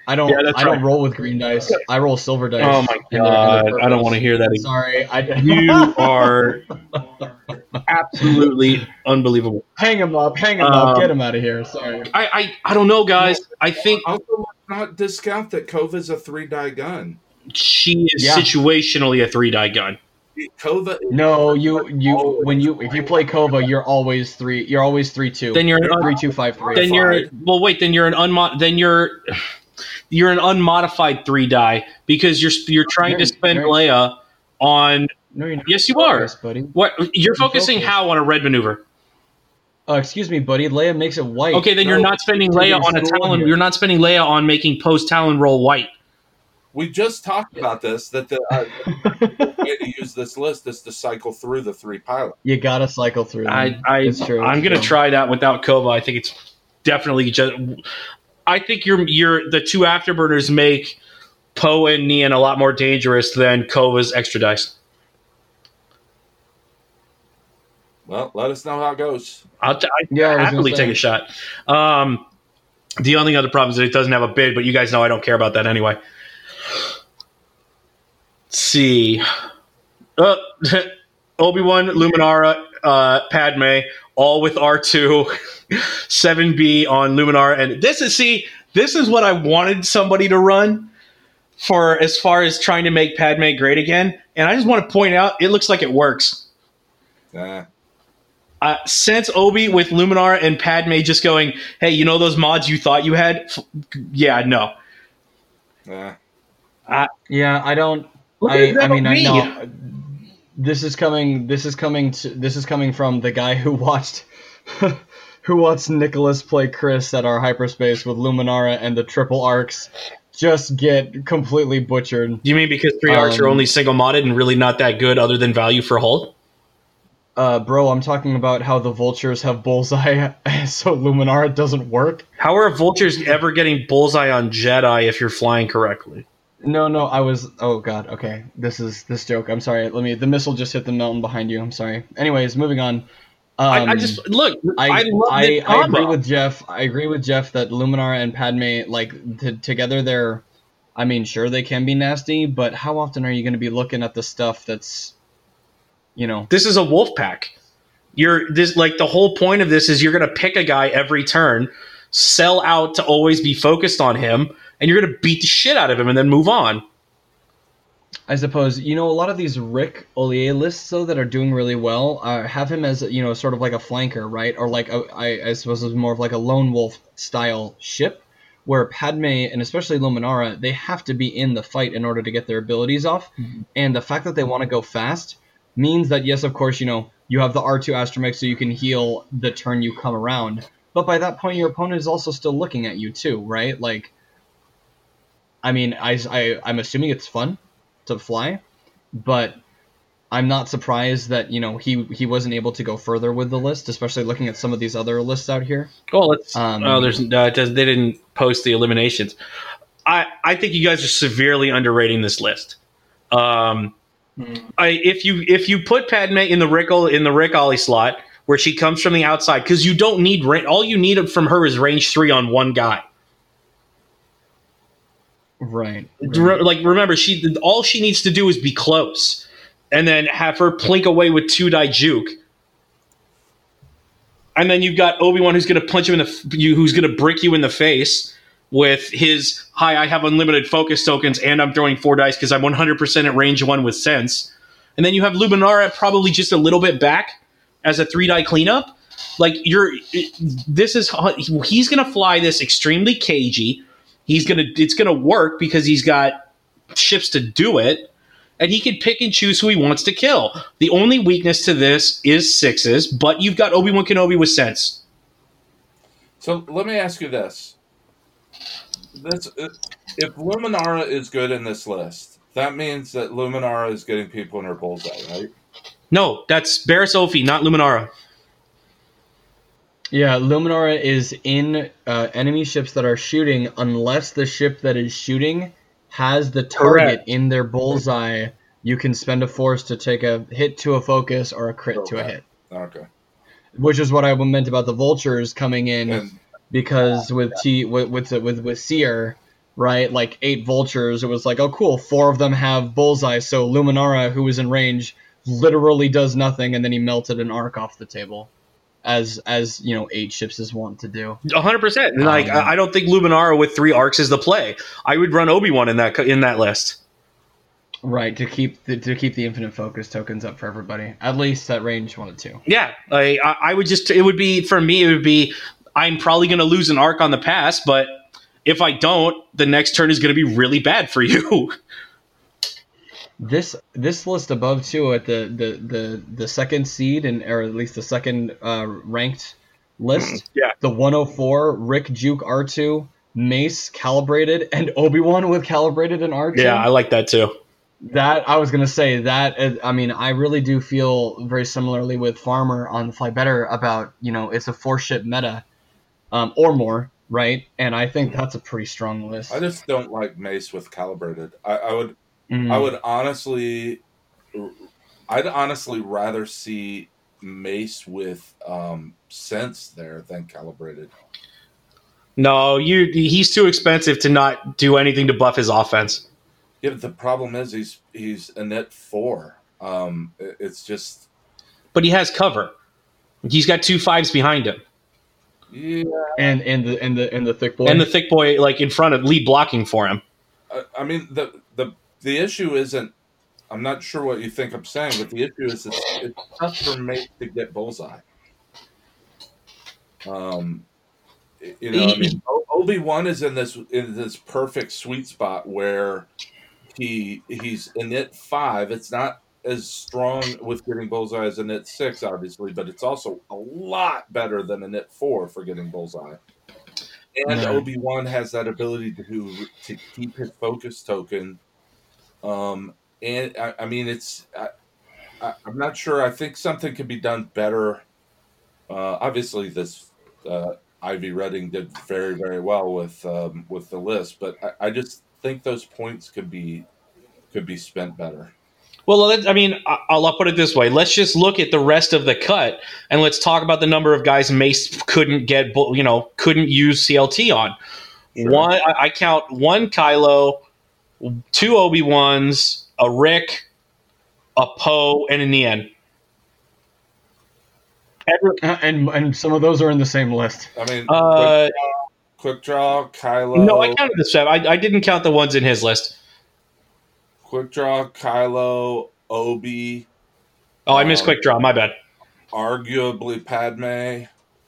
I don't. Yeah, that's I don't right. roll with green dice. I roll silver dice. Oh my and they're- and god! they're I don't purples. want to hear that again. Sorry, I. You are absolutely unbelievable. Hang him up. Hang him Um, up. Get him out of here. Sorry. I, I, I don't know, guys. I think Also, let's not discount that Kova's a three die gun. she is Yeah. situationally a three die gun. Kova. No, you you when you if you play Kova, you're always three. You're always three two. Then you're an three un- two five three. then you're well. Wait, then you're an unmod. Then you're you're an unmodified three die because you're you're trying to spend Very- Leia on. No, you're not. Yes, you are. Focus, buddy. What you're focusing focus. how on a red maneuver? Uh, excuse me, buddy. Leia makes it white. Okay, then you're No, not spending it's Leia a on a school Talon. here. You're not spending Leia on making post Talon roll white. We just talked about this. That the uh, the way to use this list is to cycle through the three pilots. You gotta cycle through. Them. I, I, It's true, I'm it's gonna true. try that without Kova. I think it's definitely just. I think you're you're the two afterburners make Poe and Nian a lot more dangerous than Kova's extra dice. Well, let us know how it goes. I'll t- I Yeah, I was gonna happily say. take a shot. Um, the only other problem is that it doesn't have a bid, but you guys know I don't care about that anyway. Let's see. Uh, Obi-Wan, Luminara, uh, Padme, all with R two, seven B on Luminara. And this is, see, this is what I wanted somebody to run for as far as trying to make Padme great again. And I just want to point out, it looks like it works. Nah. Uh, since Obi with Luminara and Padme just going, hey, you know those mods you thought you had? F- yeah, no. Nah. Yeah, I don't. What I, does that I mean, I mean? know. This is coming. This is coming. To, this is coming from the guy who watched, who watched Nicholas play Chris at our hyperspace with Luminara and the triple arcs, just get completely butchered. You mean because three arcs are Um, only single modded and really not that good other than value for hull? Uh, bro, I'm talking about how the vultures have bullseye, so Luminara doesn't work. How are vultures ever getting bullseye on Jedi if you're flying correctly? No, no, I was. Oh God. Okay, this is this joke. I'm sorry. Let me. The missile just hit the mountain behind you. I'm sorry. Anyways, moving on. Um, I, I just look. I, I love I, this I combo. agree with Jeff. I agree with Jeff that Luminara and Padme, like t- together, they're. I mean, sure they can be nasty, but how often are you going to be looking at the stuff that's, you know? This is a wolf pack. You're this like the whole point of this is you're going to pick a guy every turn, sell out to always be focused on him, and you're going to beat the shit out of him and then move on. I suppose, you know, a lot of these Rick Ollier lists, though, that are doing really well, uh, have him as, you know, sort of like a flanker, right? Or like, a, I, I suppose it's more of like a lone wolf style ship, where Padme, and especially Luminara, they have to be in the fight in order to get their abilities off. Mm-hmm. And the fact that they want to go fast means that, yes, of course, you know, you have the R two astromech so you can heal the turn you come around. But by that point, your opponent is also still looking at you, too, right? Like, I mean, I, I, I'm assuming it's fun to fly, but I'm not surprised that, you know, he he wasn't able to go further with the list, especially looking at some of these other lists out here. Oh, let's. Um, oh, there's. Uh, it does, they didn't post the eliminations. I I think you guys are severely underrating this list. Um, I if you if you put Padme in the Rick in the Rick Ollie slot where she comes from the outside, because you don't need ra- all you need from her is range three on one guy. Right. Re- like remember, she all she needs to do is be close, and then have her plink away with two die juke. And then you've got Obi-Wan who's going to punch him in the you who's going to brick you in the face with his hi. I have unlimited focus tokens, and I'm throwing four dice because I'm one hundred percent at range one with sense. And then you have Luminara probably just a little bit back as a three die cleanup. Like you're, this is he's going to fly this extremely cagey. He's gonna it's gonna work because he's got ships to do it, and he can pick and choose who he wants to kill. The only weakness to this is sixes, but you've got Obi-Wan Kenobi with sense. So let me ask you this: This if Luminara is good in this list, that means that Luminara is getting people in her bullseye, right? No, that's Barriss Offee, not Luminara. Yeah, Luminara is in uh, enemy ships that are shooting unless the ship that is shooting has the target Correct. in their bullseye. You can spend a force to take a hit to a focus or a crit Okay. to a hit. Okay. Which is what I meant about the vultures coming in, And because with T with with with, with Seer, right? Like eight vultures. It was like, oh, cool, four of them have bullseye. So Luminara, who was in range, literally does nothing, and then he melted an arc off the table, as as you know, eight ships is wont to do. A hundred percent. Like Um, I I don't think Luminara with three arcs is the play. I would run Obi-Wan in that co- in that list. Right, to keep the, to keep the infinite focus tokens up for everybody, at least at range one and two. Yeah, I I I would just it would be for me it would be I'm probably going to lose an arc on the pass, but if I don't, the next turn is going to be really bad for you. This this list above too at the the the, the second seed and or at least the second uh, ranked list. Yeah. The one oh four Rick Juke R two, Mace calibrated, and Obi-Wan with calibrated and R two. Yeah, I like that too. That I was gonna say that. uh, I mean, I really do feel very similarly with Farmer on Fly Better about, you know, it's a four ship meta, um, or more, right? And I think that's a pretty strong list. I just don't like Mace with calibrated. I, I would, Mhm. I would honestly, I'd honestly rather see Mace with um, sense there than calibrated. No, you he's too expensive to not do anything to buff his offense. Yeah, but the problem is he's he's a net four. Um, it- it's just But he has cover. He's got two fives behind him. yeah. And and the and the and the thick boy. And the thick boy like in front of lead blocking for him. I, I mean the the the issue isn't. I'm not sure what you think I'm saying, but the issue is it's, it's tough for Mace to get bullseye. Um, you know, I mean, Obi-Wan is in this in this perfect sweet spot where he he's a knit five. It's not as strong with getting bullseye as a knit six, obviously, but it's also a lot better than a knit four for getting bullseye. And Yeah. Obi-Wan has that ability to to keep his focus token. Um, and I, I mean, it's I, I, I'm not sure. I think something could be done better. Uh, obviously, this uh, Ivy Redding did very, very well with um, with the list, but I, I just think those points could be could be spent better. Well, let- I mean, I- I'll I'll put it this way. Let's just look at the rest of the cut, and let's talk about the number of guys Mace couldn't get, bu- you know, couldn't use C L T on. Sure. One, I, I count one Kylo, two Obi-Wans, a Rick, a Poe, and a Nien. Every, Uh, and and some of those are in the same list. I mean, uh, quick, quick draw, Kylo. no, I counted the seven. I, I didn't count the ones in his list. Quick draw, Kylo, Obi, Oh, I missed Um, quick draw. My bad. arguably Padme,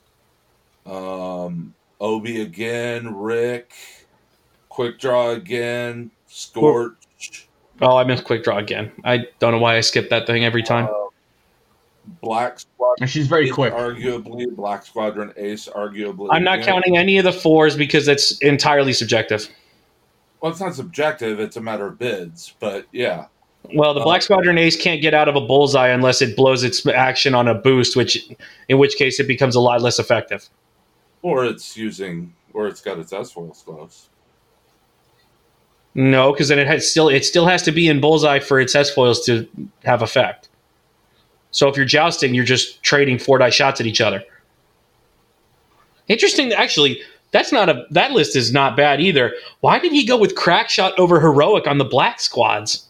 um, Obi again, Rick, quick draw again, Scorch, Oh, I missed quick draw again. I don't know why I skip that thing every time. Black Squadron. And she's very Ace, quick. arguably Black Squadron Ace, arguably. I'm not again. counting any of the fours because that's entirely subjective. Well, it's not subjective; it's a matter of bids. But yeah, Well, the Black Squadron Ace can't get out of a bullseye unless it blows its action on a boost, which, in which case, it becomes a lot less effective. or it's using, or it's got its S foils close. No, because then it has still it still has to be in bullseye for its S foils to have effect. So if you're jousting, you're just trading four die shots at each other. Interesting, actually. That's not a that list is not bad either. Why did he go with crack shot over heroic on the black squads?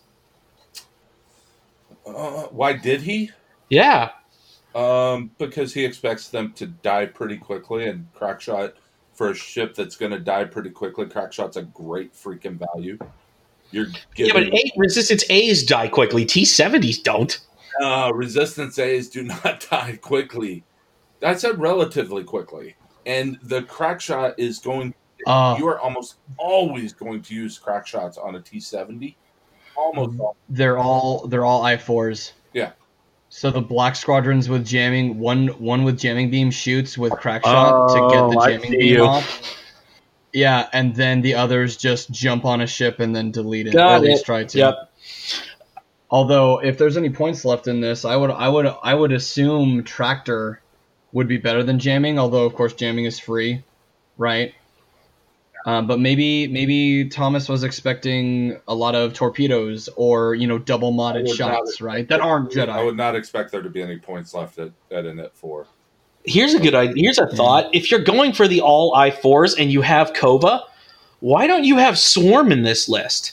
Uh, why did he? Yeah. Um, because he expects them to die pretty quickly, and Crackshot for a ship that's going to die pretty quickly. Crackshot's a great freaking value. You're Yeah, getting but A, resistance A's die quickly. T seventies don't. uh, resistance A's do not die quickly. That's said relatively quickly, and the Crackshot is going. Uh, You are almost always going to use Crackshots on a T seventy. Almost always. they're all they're all I fours. Yeah. So the black squadrons with jamming, one one with jamming beam shoots with crack shot to get Oh, the I jamming see beam you. off. Yeah, and then the others just jump on a ship and then delete it, Got or at least it. try to. Yep. Although, if there's any points left in this, I would I would I would assume tractor would be better than jamming. Although, of course, jamming is free, right? Um, but maybe maybe Thomas was expecting a lot of torpedoes or you know double I modded would not shots, right? That aren't I Jedi. would not expect there to be any points left at, at a net four. Here's a good idea. Here's a thought. If you're going for the all I fours and you have Kova, Why don't you have Swarm in this list?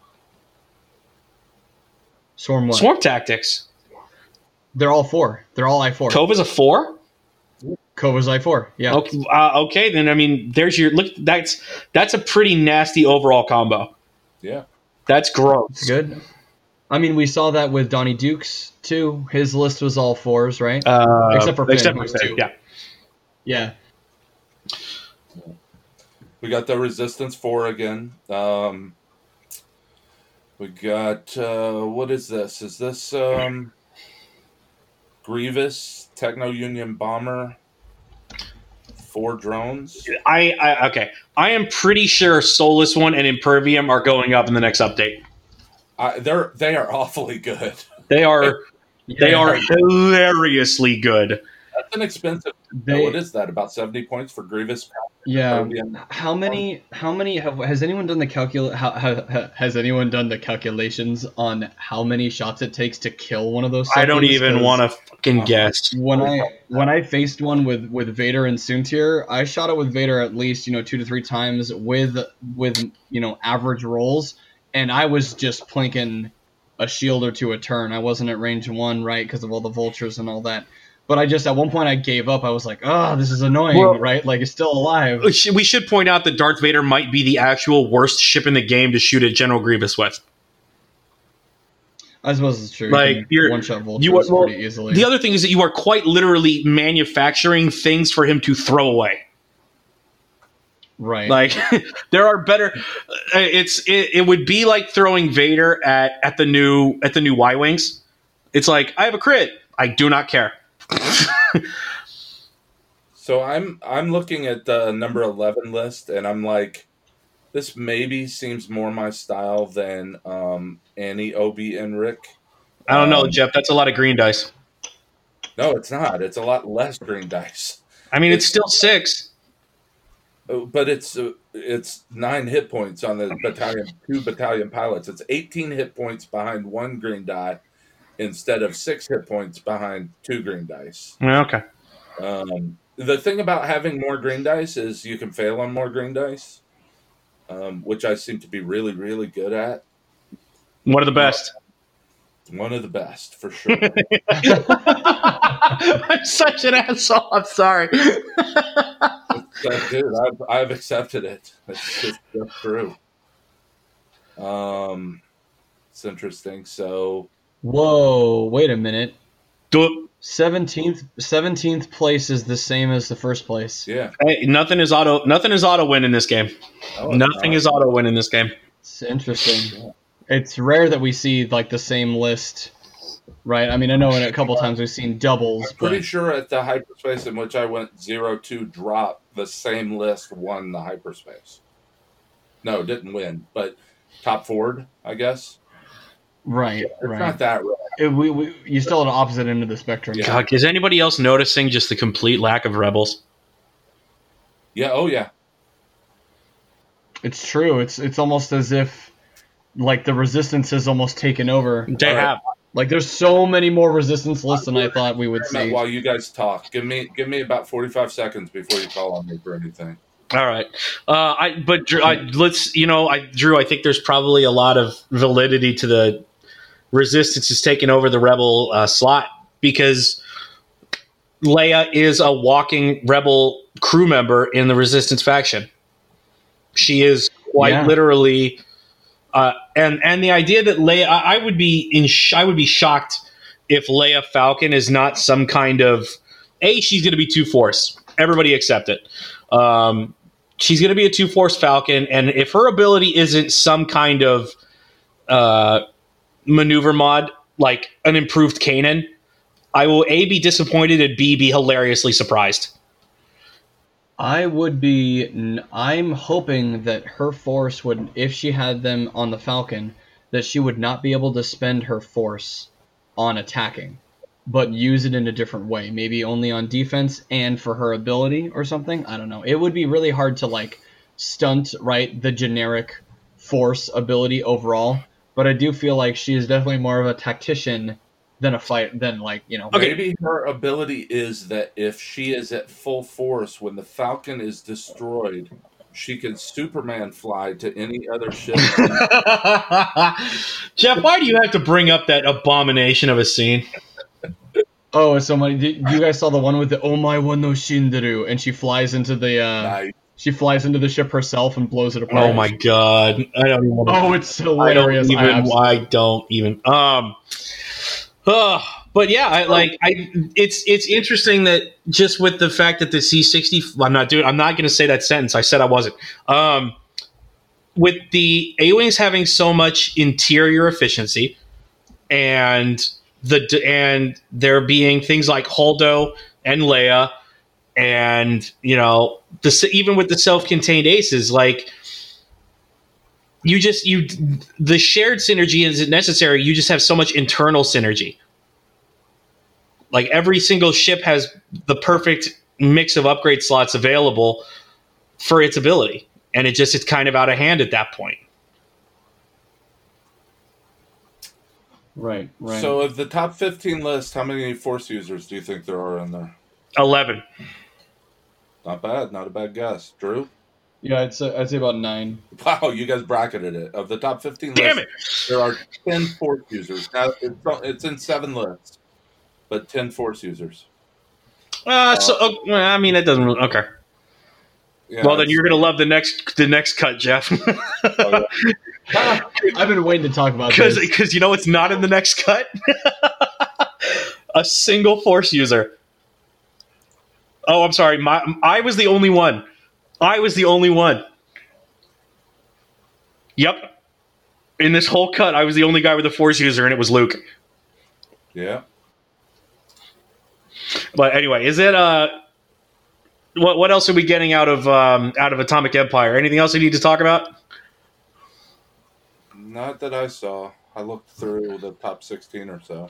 Swarm what? Swarm Tactics. They're all four. They're all I four. Kova's a four? Kova's I four. Yeah. Okay, uh, okay, then I mean, there's your look. That's that's a pretty nasty overall combo. Yeah, that's gross. It's good. I mean, we saw that with Donnie Dukes too. His list was all fours, right? Uh, except for Finn, except who for was Finn, two. yeah. Yeah. We got the Resistance four again. Um, we got uh, what is this? Is this um, Grievous Techno Union Bomber? Four drones. I, I okay. I am pretty sure Soulless One and Impervium are going up in the next update. Uh, they're they are awfully good. They are Yeah. they are hilariously good. That's an expensive. They- what is that? About seventy points for Grievous. Yeah. Impervium? How many? How many have? Has anyone done the calcul? How, how, has anyone done the calculations on how many shots it takes to kill one of those? I don't somethings? even 'Cause want to fucking guess. When I when I faced one with with Vader and Soontir, I shot it with Vader at least you know two to three times with with you know average rolls, and I was just plinking a shield or two a turn. I wasn't at range one, right, because of all the vultures and all that. But I just, at one point, I gave up. I was like, oh, this is annoying, Well- right? Like, it's still alive. We should, we should point out that Darth Vader might be the actual worst ship in the game to shoot at General Grievous with. I suppose it's true. Like, You can you're- one-shot vultures you are- well, pretty easily. The other thing is that you are quite literally manufacturing things for him to throw away. right. Like there are better. uh, It's it, it would be like throwing Vader at at the new at the new Y wings. It's like I have a crit. I do not care. So I'm I'm looking at the number eleven list, and I'm like, this maybe seems more my style than um, Annie, Obi, and Rick. I don't know, Um, Jeff. That's a lot of green dice. No, it's not. It's a lot less green dice. I mean, it's still six. Oh, but it's uh, it's nine hit points on the battalion, two battalion pilots. It's eighteen hit points behind one green die, instead of six hit points behind two green dice. Okay. Um, the thing about having more green dice is you can fail on more green dice, um, which I seem to be really, really good at. One of the best. One of the best, for sure. I'm such an asshole. I'm sorry. So, dude, I've, I've accepted it. It's just just true. Um, it's interesting. So, Whoa, wait a minute. Do- seventeenth seventeenth place is the same as the first place. yeah. Hey, nothing is auto. Nothing is auto win in this game. No, it's Nothing not. is auto win in this game. It's interesting. It's rare that we see like the same list, right? I mean, I know in a couple times we've seen doubles, I'm pretty but sure at the hyperspace in which I went zero two drop, the same list won the hyperspace. No, didn't win, but top forward, I guess. right, It's right. not that rare. It- we, we, you still at the opposite end of the spectrum. Yeah. God, is anybody else noticing just the complete lack of rebels? Yeah, oh yeah. It's true. It's it's almost as if like the resistance has almost taken over. They All right. have. Like there's so many more resistance lists than I thought we would see. While you guys talk, give me give me about forty-five seconds before you call on me for anything. All right, uh, I but Drew, I, let's you know, I Drew. I think there's probably a lot of validity to the resistance is taking over the rebel uh, slot because Leia is a walking rebel crew member in the resistance faction. She is quite Yeah. literally, uh, and and the idea that Leia, I, I would be in, sh- I would be shocked if Leia Falcon is not some kind of a. She's going to be two force. Everybody accept it. Um, she's going to be a two force Falcon, and if her ability isn't some kind of uh, maneuver mod like an improved Kanan, I will a be disappointed and b be hilariously surprised. I would be. n- I'm hoping that her force would, if she had them on the Falcon, that she would not be able to spend her force on attacking, but use it in a different way. Maybe only on defense and for her ability or something. I don't know. It would be really hard to like stunt right the generic force ability overall. But I do feel like she is definitely more of a tactician than a fight than like you know. Okay. Maybe her ability is that if she is at full force when the Falcon is destroyed, she can Superman fly to any other ship. Jeff, why do you have to bring up that abomination of a scene? Oh, somebody, did, you guys saw the one with the Omai wa no Shinderu, and she flies into the uh, Nice. she flies into the ship herself and blows it apart. Oh my god! I don't even. Oh, it's I don't hilarious. even. I, I, absolutely- don't even. Um. Uh, but yeah, I like. I. It's it's interesting that just with the fact that the C sixty. I'm not doing. I'm not going to say that sentence. I said I wasn't. Um. With the A-Wings having so much interior efficiency, and the and there being things like Holdo and Leia, and you know the even with the self-contained aces, like you just you the shared synergy isn't necessary. You just have so much internal synergy. Like every single ship has the perfect mix of upgrade slots available for its ability, and it just it's kind of out of hand at that point. Right, right. So, of the top fifteen list, how many Force users do you think there are in there? Eleven. Not bad. Not a bad guess. Drew? yeah, I'd say, I'd say about nine. Wow, you guys bracketed it. Of the top fifteen Damn lists, it! there are ten Force users. Now, it's, it's in seven lists, but ten Force users. Uh, so uh, well, I mean, that doesn't really okay. Yeah, Well, then it's- you're gonna love the next the next cut, Jeff, oh, yeah. I've been waiting to talk about because this. because you know what's not in the next cut. A single Force user. Oh, I'm sorry. My I was the only one. I was the only one. Yep. In this whole cut, I was the only guy with a Force user, and it was Luke. Yeah. But anyway, is it uh, what what else are we getting out of um, out of Atomic Empire? Anything else we need to talk about? Not that I saw. I looked through the top sixteen or so.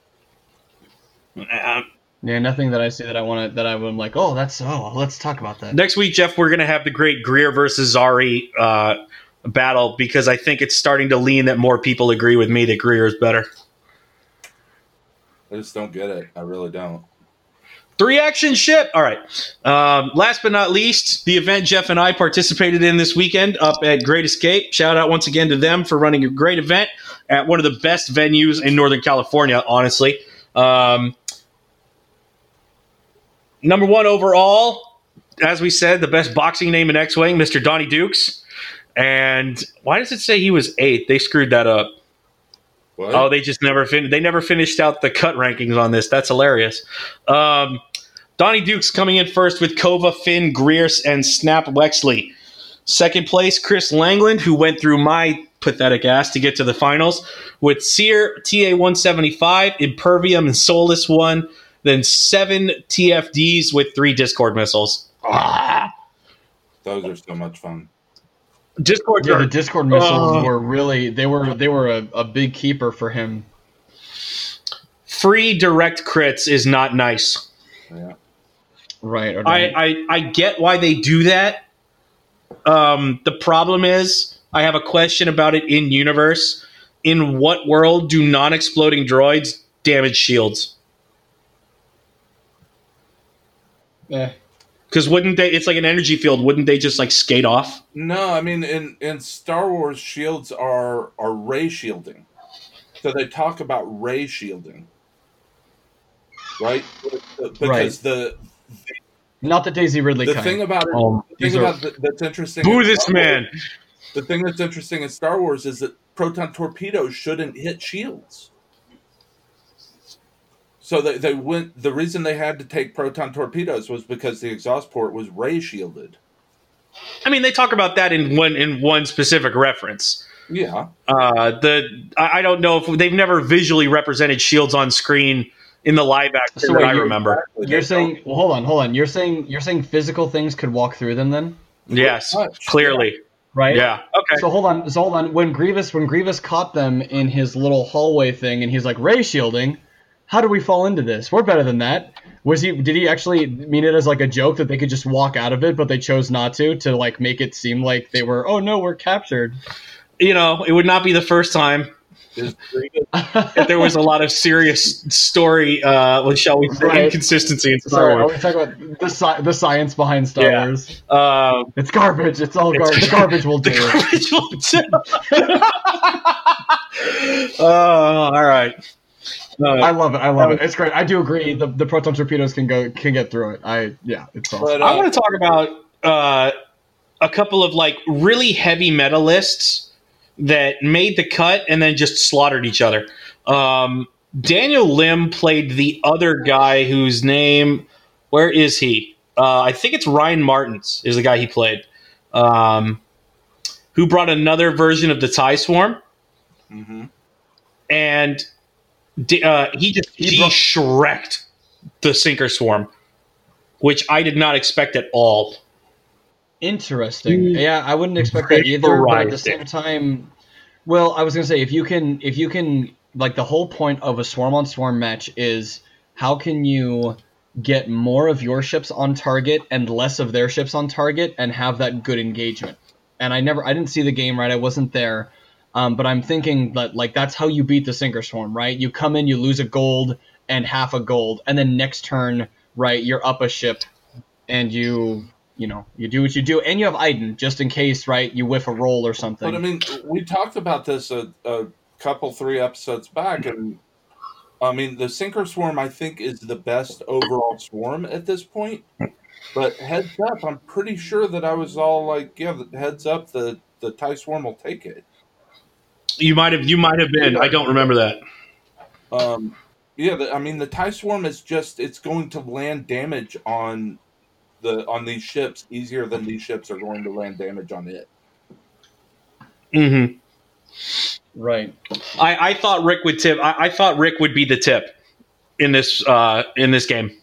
Uh, Yeah, nothing that I see that I want to that I'm like, oh, that's oh, let's talk about that. next week, Jeff, we're gonna have the great Greer versus Zari uh, battle because I think it's starting to lean that more people agree with me that Greer is better. I just don't get it. I really don't. Three action ship. All right. Um, last but not least, the event Jeff and I participated in this weekend up at Great Escape. Shout out once again to them for running a great event at one of the best venues in Northern California, honestly. Um, number one overall, as we said, the best boxing name in X-Wing, Mister Donnie Dukes. And why does it say he was eighth? They screwed that up. What? Oh, they just never fin- They never finished out the cut rankings on this. That's hilarious. Um, Donnie Dukes coming in first with Kova, Finn, Greer, and Snap Wexley. Second place, Chris Langland, who went through my pathetic ass to get to the finals with Sear, T A one seventy-five, Impervium, and Solus one. Then seven T F Ds with three Discord missiles. Ah. Those are so much fun. Discord. Yeah, the Discord missiles Uh. were really they were they were a, a big keeper for him. Free direct crits is not nice. Yeah. Right. Or I, I, I get why they do that. Um, the problem is, I have a question about it in universe. In what world do non-exploding droids damage shields? eh. Because wouldn't they? It's like an energy field. Wouldn't they just like skate off? No, I mean in, in Star Wars, shields are are ray shielding. So they talk about ray shielding, right? Because Right. the Not the Daisy Ridley the kind. thing about it, Um, the thing these are- about th- that's interesting. Boo in this Star man! Wars- the thing that's interesting in Star Wars is that proton torpedoes shouldn't hit shields. So they, they went. The reason they had to take proton torpedoes was because the exhaust port was ray shielded. I mean, they talk about that in one in one specific reference. Yeah, Uh, the I I don't know if they've never visually represented shields on screen in the live action So that wait, I you- remember. You're saying, well, hold on, hold on. You're saying you're saying physical things could walk through them then, Yes, Pretty much, clearly. right? Yeah. Okay. So hold on, so hold on. When Grievous when Grievous caught them in his little hallway thing, and he's like ray shielding, how did we fall into this? We're better than that. Was he? Did he actually mean it as like a joke that they could just walk out of it, but they chose not to to like make it seem like they were? Oh no, we're captured. You know, it would not be the first time. Is If there was a lot of serious story, uh, what shall we say, Right. inconsistency in Star Sorry, are Wars. we talking about the sci- the science behind Star Yeah. Wars? Um, It's garbage. It's all garbage. The garbage will the do. garbage will do. Oh, all right. Uh, I love it. I love it. It's great. I do agree. The the proton torpedoes can go can get through it. I yeah, it's awesome. But, I uh, want to talk about uh, a couple of like really heavy meta lists that made the cut and then just slaughtered each other. Um, Daniel Lim played the other guy whose name, where is he? Uh, I think it's Ryan Martins is the guy he played, um, who brought another version of the TIE Swarm, mhm. and d- uh, he just he, He brought- shreked the Sinker Swarm, which I did not expect at all. Interesting. Mm. Yeah, I wouldn't expect that either. But at the Vaporized same it. time, well, I was gonna say if you can, if you can, like the whole point of a swarm on swarm match is how can you get more of your ships on target and less of their ships on target and have that good engagement. And I never, I didn't see the game, right? I wasn't there, um, but I'm thinking that like that's how you beat the Sinker Swarm, right? You come in, you lose a gold and half a gold, and then next turn, right, you're up a ship, and you. You know, you do what you do, and you have Iden just in case, right? You whiff a roll or something. But I mean, we talked about this a, a couple, three episodes back, and I mean, the Sinker Swarm, I think, is the best overall swarm at this point. But heads up, I'm pretty sure that I was all like, yeah, heads up, the, the TIE Swarm will take it. You might have you might have been. I don't remember that. Um, yeah, the, I mean, the TIE Swarm is just, it's going to land damage on the on these ships easier than these ships are going to land damage on it. Mm-hmm. Right. I, I thought Rick would tip. I, I thought Rick would be the tip in this uh, in this game.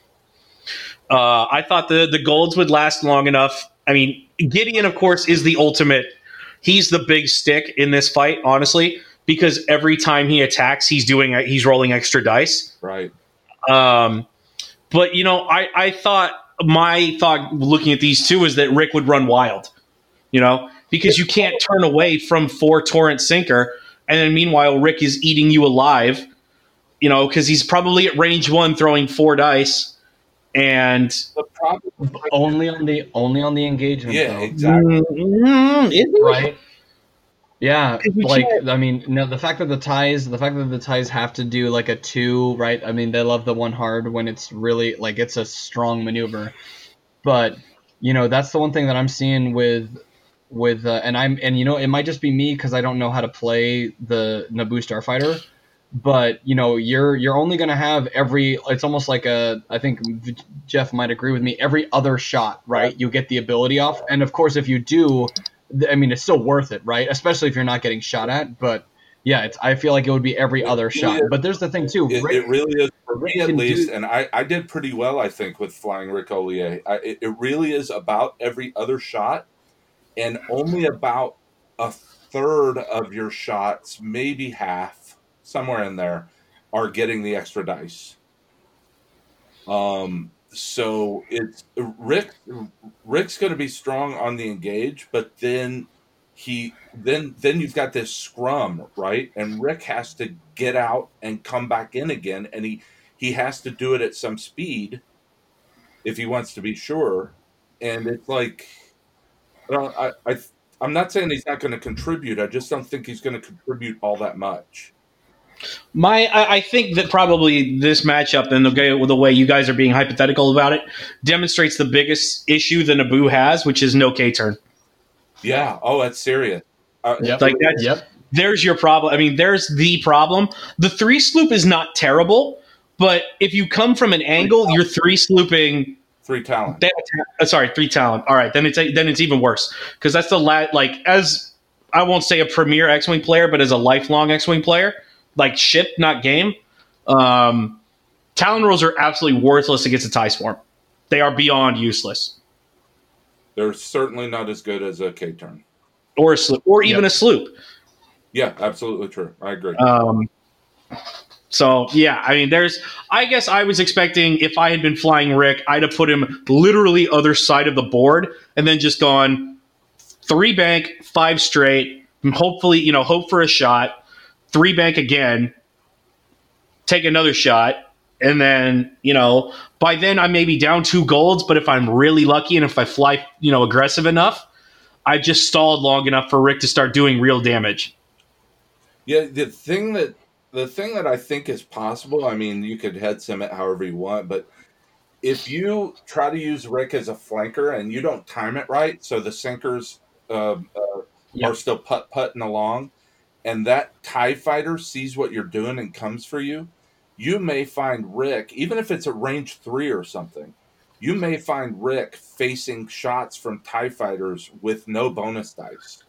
Uh, I thought the the golds would last long enough. I mean, Gideon, of course, is the ultimate. He's the big stick in this fight, honestly, because every time he attacks, he's doing he's rolling extra dice. Right. Um, but you know, I I thought my thought looking at these two is that Rick would run wild. You know, because you can't turn away from four Torrent Sinker, and then meanwhile Rick is eating you alive. You know, because he's probably at range one throwing four dice, and The problem, Only on the only on the engagement. yeah, though. exactly. Mm, is it? Right. Yeah, you like can't- I mean, no, the fact that the ties, the fact that the ties have to do like a two, right? I mean, they love the one hard when it's really like it's a strong maneuver, but you know that's the one thing that I'm seeing with with uh, and I'm and you know it might just be me because I don't know how to play the Naboo Starfighter, but you know you're you're only gonna have every. It's almost like a. I think Jeff might agree with me. Every other shot, right? You get the ability off, and of course if you do. I mean, it's still worth it, right? Especially if you're not getting shot at. But yeah, it's. I feel like it would be every other shot. But there's the thing too. It, Rick- it really is for Rick me at can least, do- and I, I did pretty well, I think, with flying Rick Ollier. I, it, it really is about every other shot, and only about a third of your shots, maybe half, somewhere in there, are getting the extra dice. Um. So it's Rick. Rick's going to be strong on the engage, but then he then then you've got this scrum, right? And Rick has to get out and come back in again, and he he has to do it at some speed if he wants to be sure. And it's like, I don't, I, I I'm not saying he's not going to contribute. I just don't think he's going to contribute all that much. My, I, I think that probably this matchup and the, ga- the way you guys are being hypothetical about it demonstrates the biggest issue the Naboo has, which is no K turn. Yeah. Oh, that's serious. Uh, Yep. Like that's, Yep. there's your problem. I mean, there's the problem. The three sloop is not terrible, but if you come from an angle, you're three slooping. Three talent. They, uh, sorry, three talent. All right, then it's then it's even worse because that's the la- like as I won't say a premier X-wing player, but as a lifelong X-wing player. Like ship, not game. Um, Talon rolls are absolutely worthless against a TIE Swarm. They are beyond useless. They're certainly not as good as a K turn. Or a sloop, or even Yep. a sloop. Yeah, absolutely true. I agree. Um, so yeah, I mean, there's. I guess I was expecting if I had been flying Rick, I'd have put him literally other side of the board, and then just gone three bank, five straight, and hopefully, you know, hope for a shot. three bank again, take another shot, and then, you know, by then I may be down two golds, but if I'm really lucky and if I fly, you know, aggressive enough, I just stalled long enough for Rick to start doing real damage. Yeah, the thing that the thing that I think is possible, I mean, you could head sim it however you want, but if you try to use Rick as a flanker and you don't time it right, so the sinkers uh, uh, Yep. are still putt-putting along, and that TIE fighter sees what you're doing and comes for you, you may find Rick, even if it's at range three or something, you may find Rick facing shots from TIE fighters with no bonus dice.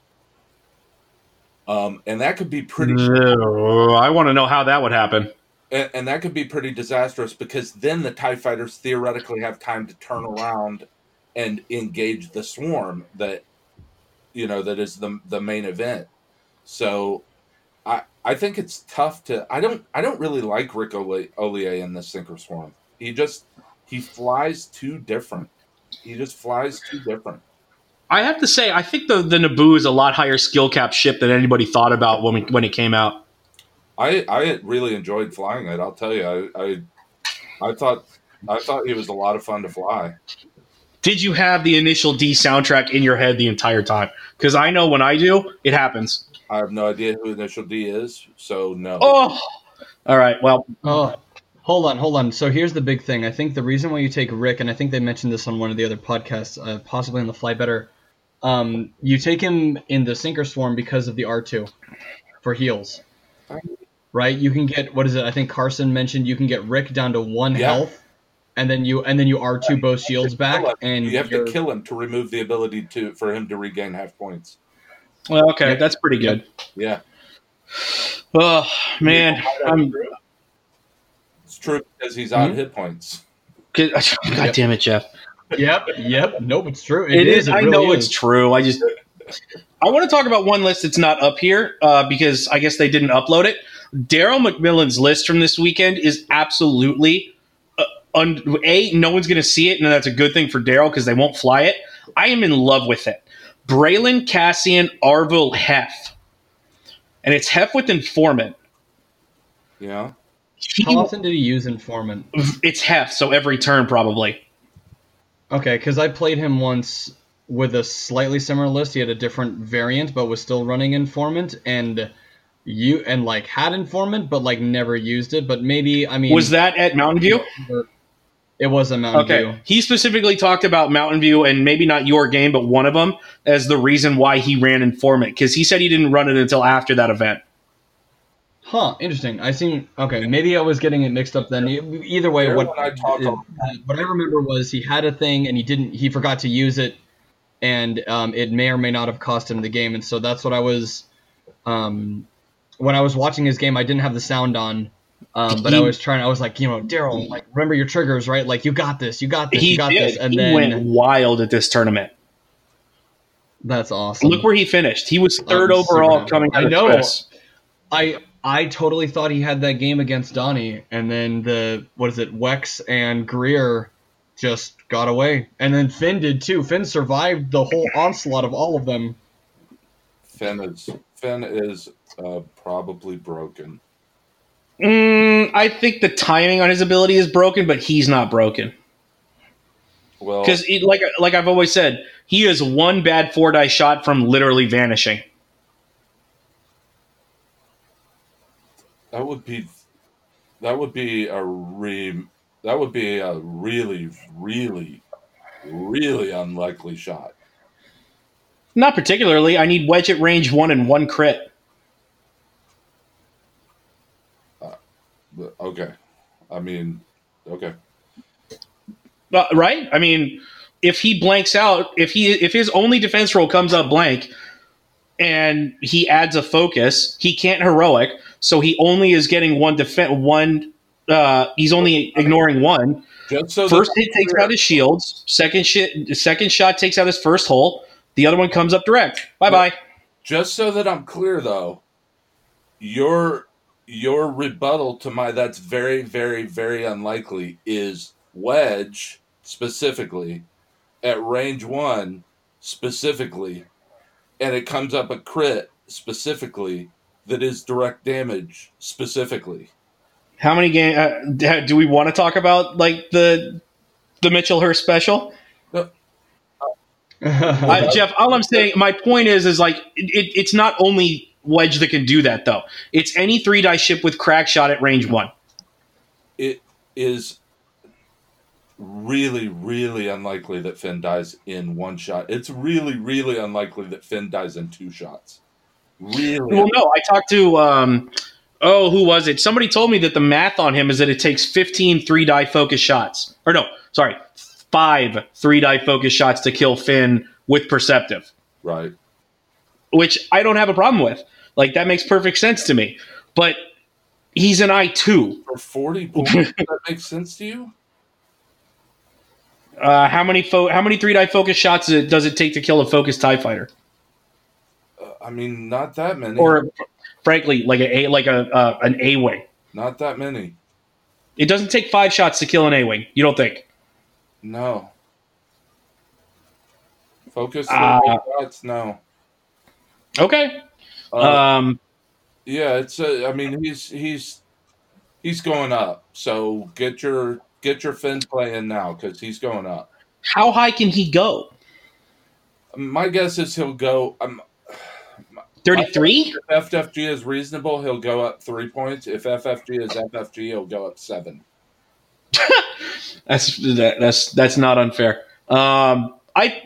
Um, and that could be pretty... No, I want to know how that would happen. And, and that could be pretty disastrous because then the TIE fighters theoretically have time to turn around and engage the swarm that, you know, that is the the main event. So I I think it's tough to I don't I don't really like Rick Ollier in the Sinker Swarm. He just he flies too different. He just flies too different. I have to say, I think the, the Naboo is a lot higher skill cap ship than anybody thought about when we, when it came out. I, I really enjoyed flying it. I'll tell you, I, I I thought I thought it was a lot of fun to fly. Did you have the initial D soundtrack in your head the entire time? Because I know when I do, it happens. I have no idea who Initial D is, so no. Oh, all right. Well, Oh, hold on, hold on. So here's the big thing. I think the reason why you take Rick, and I think they mentioned this on one of the other podcasts, uh, possibly on the Fly Better, um, you take him in the Sinker Swarm because of the R two for heals. Right? You can get, what is it? I think Carson mentioned you can get Rick down to one Yeah. health, and then you and then you R two both shields back, and You have you're- to kill him to remove the ability to for him to regain half points. well, okay, Yep. that's pretty good. Yeah. Oh man, I'm. It's true because he's Mm-hmm. out hit points. God damn it, Jeff. Yep, yep. Nope, it's true. It is. It I really know is. it's true. I just. I want to talk about one list that's not up here uh, because I guess they didn't upload it. Daryl McMillan's list from this weekend is absolutely uh, un- a. No one's going to see it, and that's a good thing for Daryl because they won't fly it. I am in love with it. Braylon, Cassian, Arvil, Hef, and it's Hef with Informant. Yeah. He, How often did he use Informant? it's Hef, so every turn probably. Okay, because I played him once with a slightly similar list. He had a different variant, but was still running Informant, and you and like had Informant, but like never used it. But maybe I mean, Was that at Mountain View? It was a Mountain Okay. View. He specifically talked about Mountain View and maybe not your game, but one of them as the reason why he ran Informant because he said he didn't run it until after that event. Huh, interesting. I seen. Okay, maybe I was getting it mixed up then. E- Either way, Daryl what and I talk uh, all- what I remember was he had a thing and he didn't. He forgot to use it, and um, it may or may not have cost him the game. And so that's what I was. Um, when I was watching his game, I didn't have the sound on, um, but I He- was trying. I was like, you know, Daryl, like remember your triggers, right? Like you got this, you got this, He you got did. this, and he then went wild at this tournament. that's awesome. Look where he finished. He was third I'm super overall happy. coming out I of know. Swiss. I I totally thought he had that game against Donnie, and then the what is it, Wex and Greer just got away, and then Finn did too. Finn survived the whole onslaught of all of them. Finn is Finn is uh, probably broken. Mm, I think the timing on his ability is broken, but he's not broken. Well, Because, like, like I've always said, he is one bad four die shot from literally vanishing. that would be that would be a re that would be a really really really unlikely shot. Not particularly. I need wedge at range one and one crit. But, okay, I mean, okay. Uh, right? I mean, if he blanks out, if he if his only defense roll comes up blank, and he adds a focus, he can't heroic, so he only is getting one defense. One, uh, he's only ignoring one. Just so First that hit takes out his shields. Second shit, second shot takes out his first hole. The other one comes up direct. Bye bye. Just so that I'm clear, though, your your rebuttal to my that's very, very, very unlikely is wedge specifically at range one specifically, and it comes up a crit specifically. that is direct damage specifically. How many game uh, do we want to talk about? Like the the Mitchell Hurst special? No. I, Jeff, all I'm saying, my point is, is like it, it's not only Wedge that can do that though. It's any three die ship with crack shot at range one. It is really, really unlikely that Finn dies in one shot. It's really, really unlikely that Finn dies in two shots. Really? Well, no, I talked to, um, oh, who was it? Somebody told me that the math on him is that it takes fifteen three die focus shots. Or no, sorry, five three die focus shots to kill Finn with Perceptive. Right. Which I don't have a problem with. Like, that makes perfect sense to me. But he's an I two. For forty points, does that make sense to you? Uh, how many fo- how many three die focus shots does it, does it take to kill a focused TIE fighter? Uh, I mean, not that many. Or, frankly, like a like a uh, an A wing. Not that many. It doesn't take five shots to kill an A wing. You don't think? No. Focus Uh, shots, no. Okay. Uh, Um. yeah, it's. Uh, I mean, he's he's he's going up. So get your get your Finn play in now because he's going up. How high can he go? My guess is he'll go. Um, thirty-three? If F F G is reasonable, he'll go up three points. If F F G is F F G, he'll go up seven. That's that, that's that's not unfair. Um, I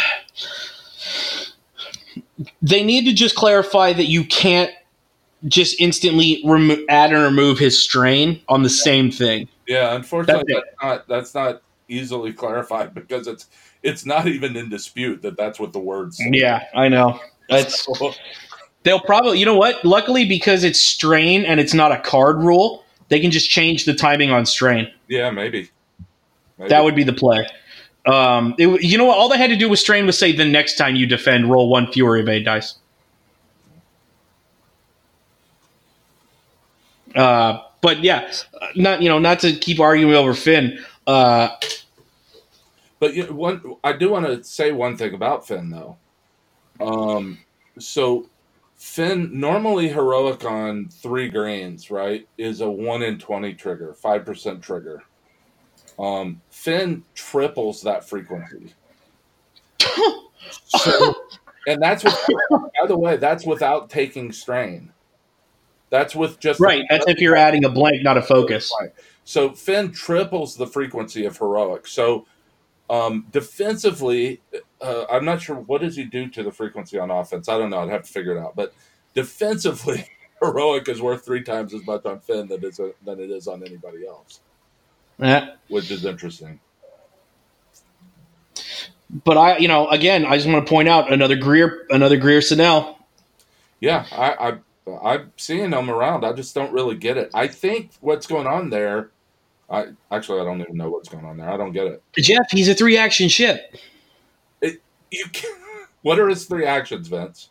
they need to just clarify that you can't just instantly remo- add and remove his strain on the same thing. Yeah, unfortunately, That's that's not that's not easily clarified because it's it's not even in dispute that that's what the words say. Yeah, I know. That's they'll probably you know what? Luckily, because it's strain and it's not a card rule, they can just change the timing on strain. Yeah, maybe. maybe. That would be the play. Um, it, you know what? All they had to do with strain was say the next time you defend, roll one fewer evade dice. Uh, but yeah, not you know, not to keep arguing over Finn. Uh, But you know, one, I do want to say one thing about Finn though. Um, so Finn normally heroic on three grains, right, is a one in twenty trigger, five percent trigger. Um, Finn triples that frequency. So, and that's with, by the way, that's without taking strain. That's with just right. That's if you're adding a blank, not a focus. Right. So Finn triples the frequency of heroic. So um, defensively, uh, I'm not sure what does he do to the frequency on offense. I don't know. I'd have to figure it out. But defensively, heroic is worth three times as much on Finn than it is, than it is on anybody else. Yeah. Which is interesting. But I, you know, again, I just want to point out another Greer, another Greer Sinnell. Yeah, I, I I'm seeing them around. I just don't really get it. I think what's going on there. I actually I don't even know what's going on there. I don't get it. Jeff, he's a three action ship. It you can, what are his three actions, Vince?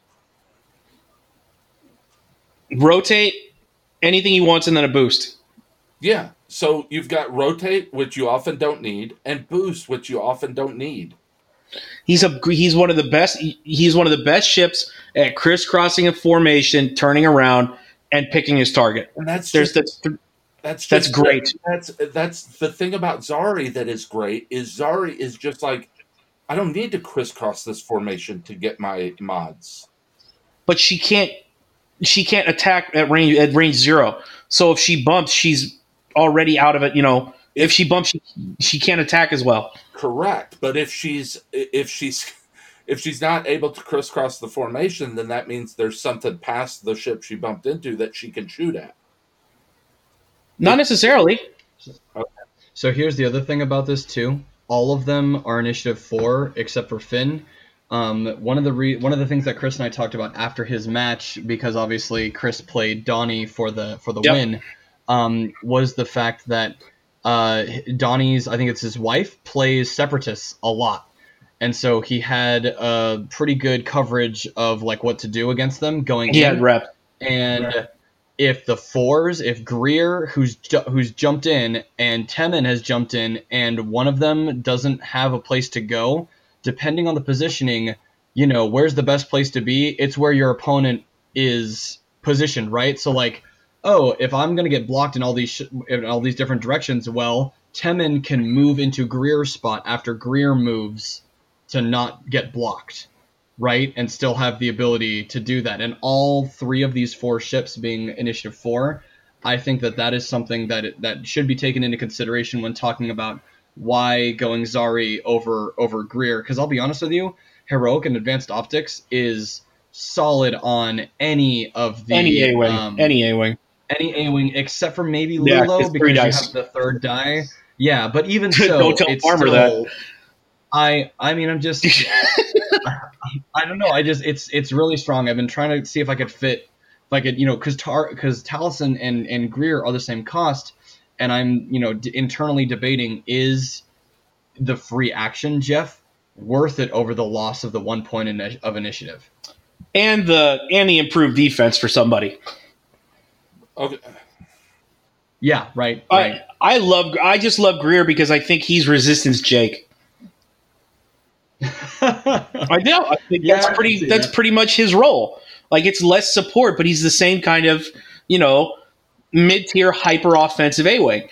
Rotate anything he wants, and then a boost. Yeah. So you've got rotate, which you often don't need, and boost, which you often don't need. He's a he's one of the best. He's one of the best ships at crisscrossing a formation, turning around, and picking his target. And that's There's just, that's that's that's just, great. That's that's the thing about Zari that is great is Zari is just like I don't need to crisscross this formation to get my mods. But she can't she can't attack at range at range zero. So if she bumps, she's already out of it. You know, if, if she bumps, she, she can't attack as well. Correct, but if she's if she's if she's not able to crisscross the formation, then that means there's something past the ship she bumped into that she can shoot at. Not necessarily. Okay. So here's the other thing about this too. All of them are initiative four except for Finn. Um, one of the re- one of the things that Chris and I talked about after his match, because obviously Chris played Donnie for the for the yep. win, um, was the fact that uh, Donnie's, I think it's his wife, plays Separatists a lot. And so he had uh, pretty good coverage of like what to do against them going he in. had rep. And rep. if the fours, if Greer, who's ju- who's jumped in, and Temin has jumped in, and one of them doesn't have a place to go, depending on the positioning, you know, where's the best place to be? It's where your opponent is positioned, right? So like, oh, if I'm gonna get blocked in all these sh- in all these different directions, well, Temin can move into Greer's spot after Greer moves to not get blocked, right? And still have the ability to do that. And all three of these four ships being Initiative four, I think that that is something that it, that should be taken into consideration when talking about why going Zari over over Greer. Because I'll be honest with you, Heroic and Advanced Optics is solid on any of the Any A-Wing. um, any A-Wing. any A-Wing except for maybe Yeah, Lulo it's because three you dice. have the third die. Yeah, but even so, Don't tell it's Farmer still, that. I I mean I'm just I, I don't know. I just it's it's really strong. I've been trying to see if I could fit if I could you know because Tar because Taliesin and and Greer are the same cost, and I'm you know d- internally debating is the free action Jeff worth it over the loss of the one point in, of initiative. And the and the improved defense for somebody. Okay. Yeah, right, right. I, I love I just love Greer because I think he's Resistance Jake. I do. I think Yeah, that's I can pretty see that's that. pretty much his role. Like it's less support, but he's the same kind of, you know, mid-tier hyper offensive A-Wing.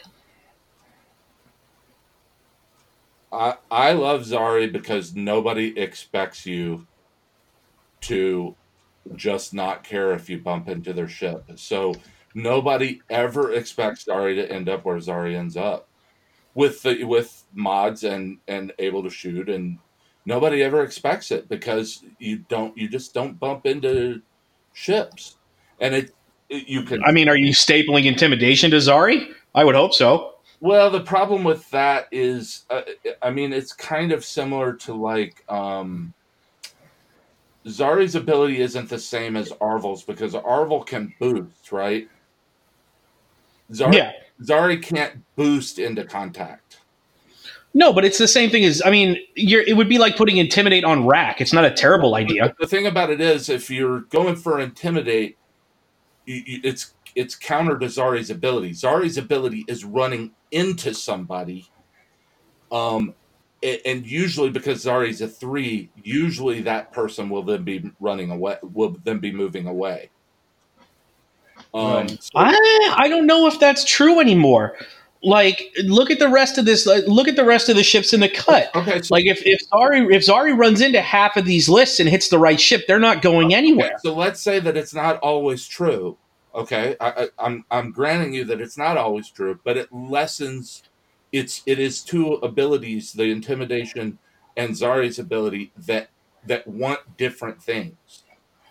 I I love Zari because nobody expects you to just not care if you bump into their ship. So nobody ever expects Zari to end up where Zari ends up with the with mods and and able to shoot, and nobody ever expects it because you don't you just don't bump into ships, and it, it you can. I mean, are you stapling intimidation to Zari? I would hope so. Well, the problem with that is, uh, I mean, it's kind of similar to like um, Zari's ability isn't the same as Arvel's because Arvel can boost, right? Zari, Yeah. Zari can't boost into contact. No, but it's the same thing as I mean, you're, it would be like putting intimidate on rack. It's not a terrible idea. The thing about it is, if you're going for intimidate, you, you, it's it's counter to Zari's ability. Zari's ability is running into somebody, um, and, and usually because Zari's a three, usually that person will then be running away, will then be moving away. Um, Right. so- I I don't know if that's true anymore. Like, look at the rest of this. Like, look at the rest of the ships in the cut. okay, so, Like, if if Zari if Zari runs into half of these lists and hits the right ship, they're not going anywhere. so let's say that it's not always true. Okay, I, I, I'm I'm granting you that it's not always true, but it lessens. It's it is two abilities, the intimidation and Zari's ability that that want different things.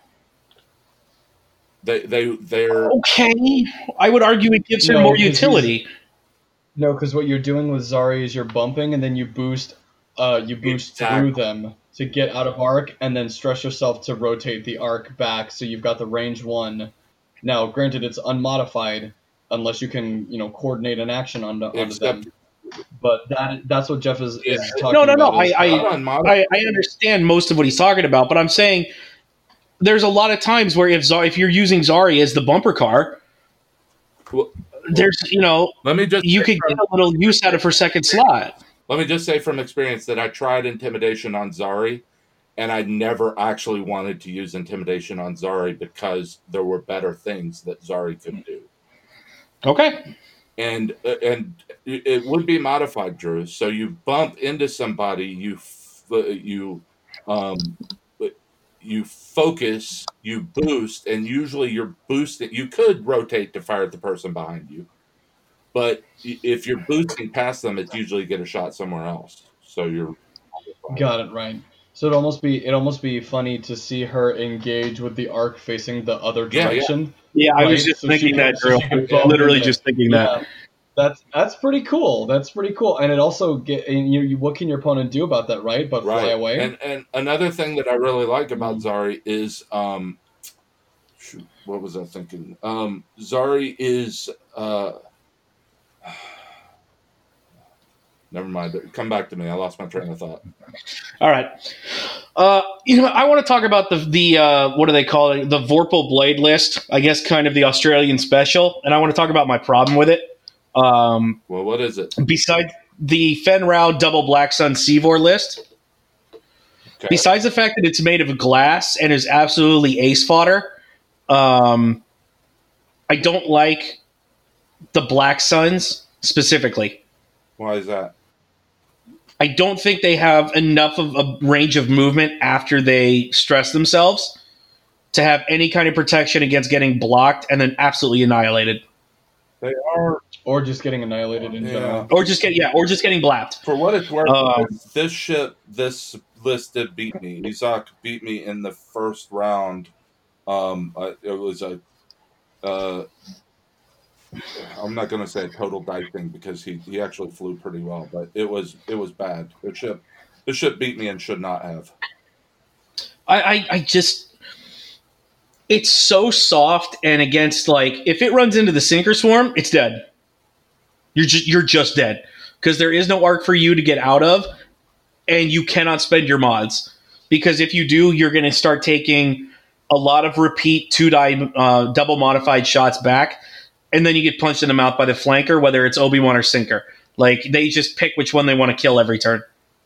They they they're Okay, I would argue it gives her No, more 'cause utility. No, because what you're doing with Zari is you're bumping and then you boost, uh, you boost Exactly. through them to get out of arc, and then stress yourself to rotate the arc back, so you've got the range one. Now, granted, it's unmodified unless you can, you know, coordinate an action onto, onto Except- them. But that that's what Jeff is, is Yeah. talking No, no, no, about. is, I- uh, unmodified. I, I understand most of what he's talking about, but I'm saying there's a lot of times where if Zari, if you're using Zari as the bumper car, Well, there's you know let me just you say could from- get a little use out of her second slot. let me just say from experience that I tried intimidation on Zari, and I never actually wanted to use intimidation on Zari because there were better things that Zari could do. Okay. And uh, and it would be modified, Drew. So you bump into somebody, you f- you um you focus, you boost, and usually you're boosting. You could rotate to fire at the person behind you, but if you're boosting past them, it's usually get a shot somewhere else. So you're Got it right. So it almost be it almost be funny to see her engage with the arc facing the other Yeah, yeah. direction. Yeah, I was Right, just so she thinking can- that, so Drew. she can I was bump literally into- just thinking that. Yeah, that's that's pretty cool. That's pretty cool, and it also get and you, you what can your opponent do about that, right? But fly right. away. And and another thing that I really like about Zari is um, shoot, what was I thinking? Um, Zari is uh, never mind. Come back to me. I lost my train of thought. All right. Uh, you know, I want to talk about the the uh, what do they call it? The Vorpal Blade list. I guess kind of the Australian special, and I want to talk about my problem with it. Um, Well, what is it? besides the Fenrau Double Black Sun Seavor list, Okay. besides the fact that it's made of glass and is absolutely ace fodder, um, I don't like the Black Suns specifically. Why is that? I don't think they have enough of a range of movement after they stress themselves to have any kind of protection against getting blocked and then absolutely annihilated. They are, or just getting annihilated in Yeah. general. Or just get yeah, or just getting blapped. for what it's worth. Um, this ship, this list did beat me. Izak beat me in the first round. Um, uh, it was a. Uh, I'm not going to say a total dicing because he, he actually flew pretty well, but it was it was bad. The ship, the ship beat me and should not have. I, I, I just it's so soft and against like if it runs into the sinker swarm, it's dead. You're just you're just dead because there is no arc for you to get out of, and you cannot spend your mods because if you do, you're going to start taking a lot of repeat two die uh, double modified shots back, and then you get punched in the mouth by the flanker, whether it's Obi-Wan or Sinker. Like they just pick which one they want to kill every turn.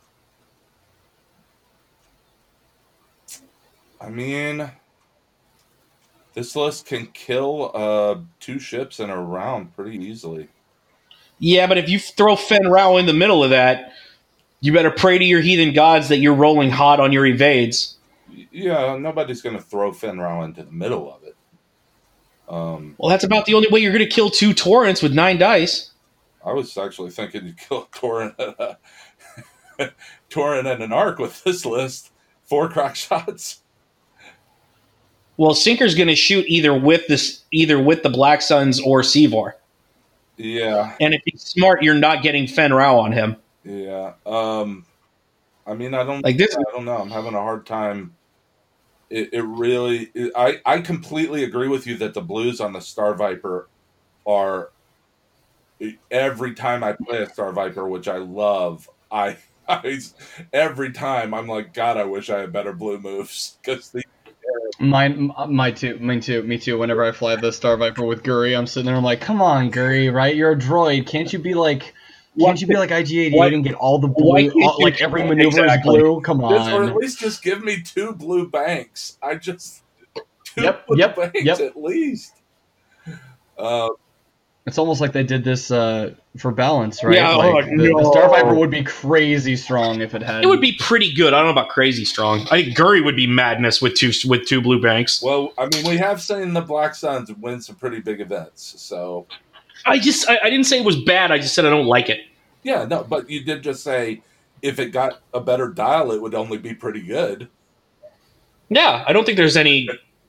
I mean, this list can kill uh, two ships in a round pretty easily. Yeah, but if you throw Fen Rao in the middle of that, you better pray to your heathen gods that you're rolling hot on your evades. Yeah, nobody's going to throw Fen Rao into the middle of it. Um, Well, that's about the only way you're going to kill two torrents with nine dice. I was actually thinking you'd kill Torrent and a, Torrent and an Arc with this list. Four crack shots. Well, Sinker's going to shoot either with this, either with the Black Suns or Seavor. Yeah, And if he's smart, you're not getting Fen Rao on him. yeah. Um, I mean, I don't Like this- I don't know. I'm having a hard time. It, it really. It, I I completely agree with you that the blues on the Star Viper are. Every time I play a Star Viper, which I love, I, I every time I'm like, God, I wish I had better blue moves because the Mine, my too, mine too, me too. Whenever I fly the Star Viper with Guri, I'm sitting there, I'm like, come on, Guri, right? You're a droid. Can't you be like, can't you be like I G eighty-eight Why- and get all the why blue, can't all, you- like every maneuver Exactly. is blue? Come Just- or at on. least just give me two blue banks. I just two Yep, blue yep, banks yep. at least. Uh, It's almost like they did this uh, for balance, right? Yeah, like, oh, the, no. the Star Viper would be crazy strong if it had. It would be pretty good. I don't know about crazy strong. I think Guri would be madness with two with two blue banks. well, I mean, we have seen the Black Suns win some pretty big events, so I just I, I didn't say it was bad. I just said I don't like it. yeah, no. But you did just say if it got a better dial, it would only be pretty good. Yeah, I don't think there's any.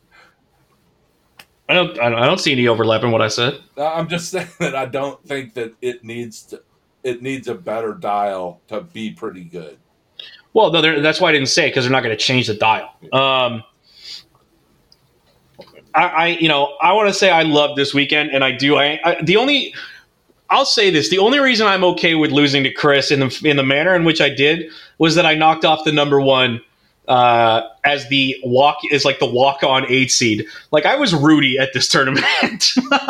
I don't. I don't, I don't see any overlap in what I said. Uh, I'm just saying that I don't think that it needs to. It needs a better dial to be pretty good. Well, no, they're- that's why I didn't say it because they're not going to change the dial. Um, I, I, you know, I want to say I love this weekend, and I do. I, I the only, I'll say this: the only reason I'm okay with losing to Chris in the in the manner in which I did was that I knocked off the number one uh, as the walk is like the walk on eight seed. Like I was Rudy at this tournament.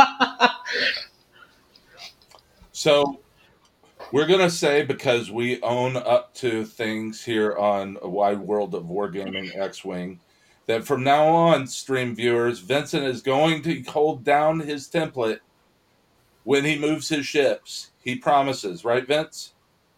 So we're gonna say because we own up to things here on a Wide World of Wargaming X-Wing, that from now on, stream viewers, Vincent is going to hold down his template when he moves his ships. He promises, right, Vince?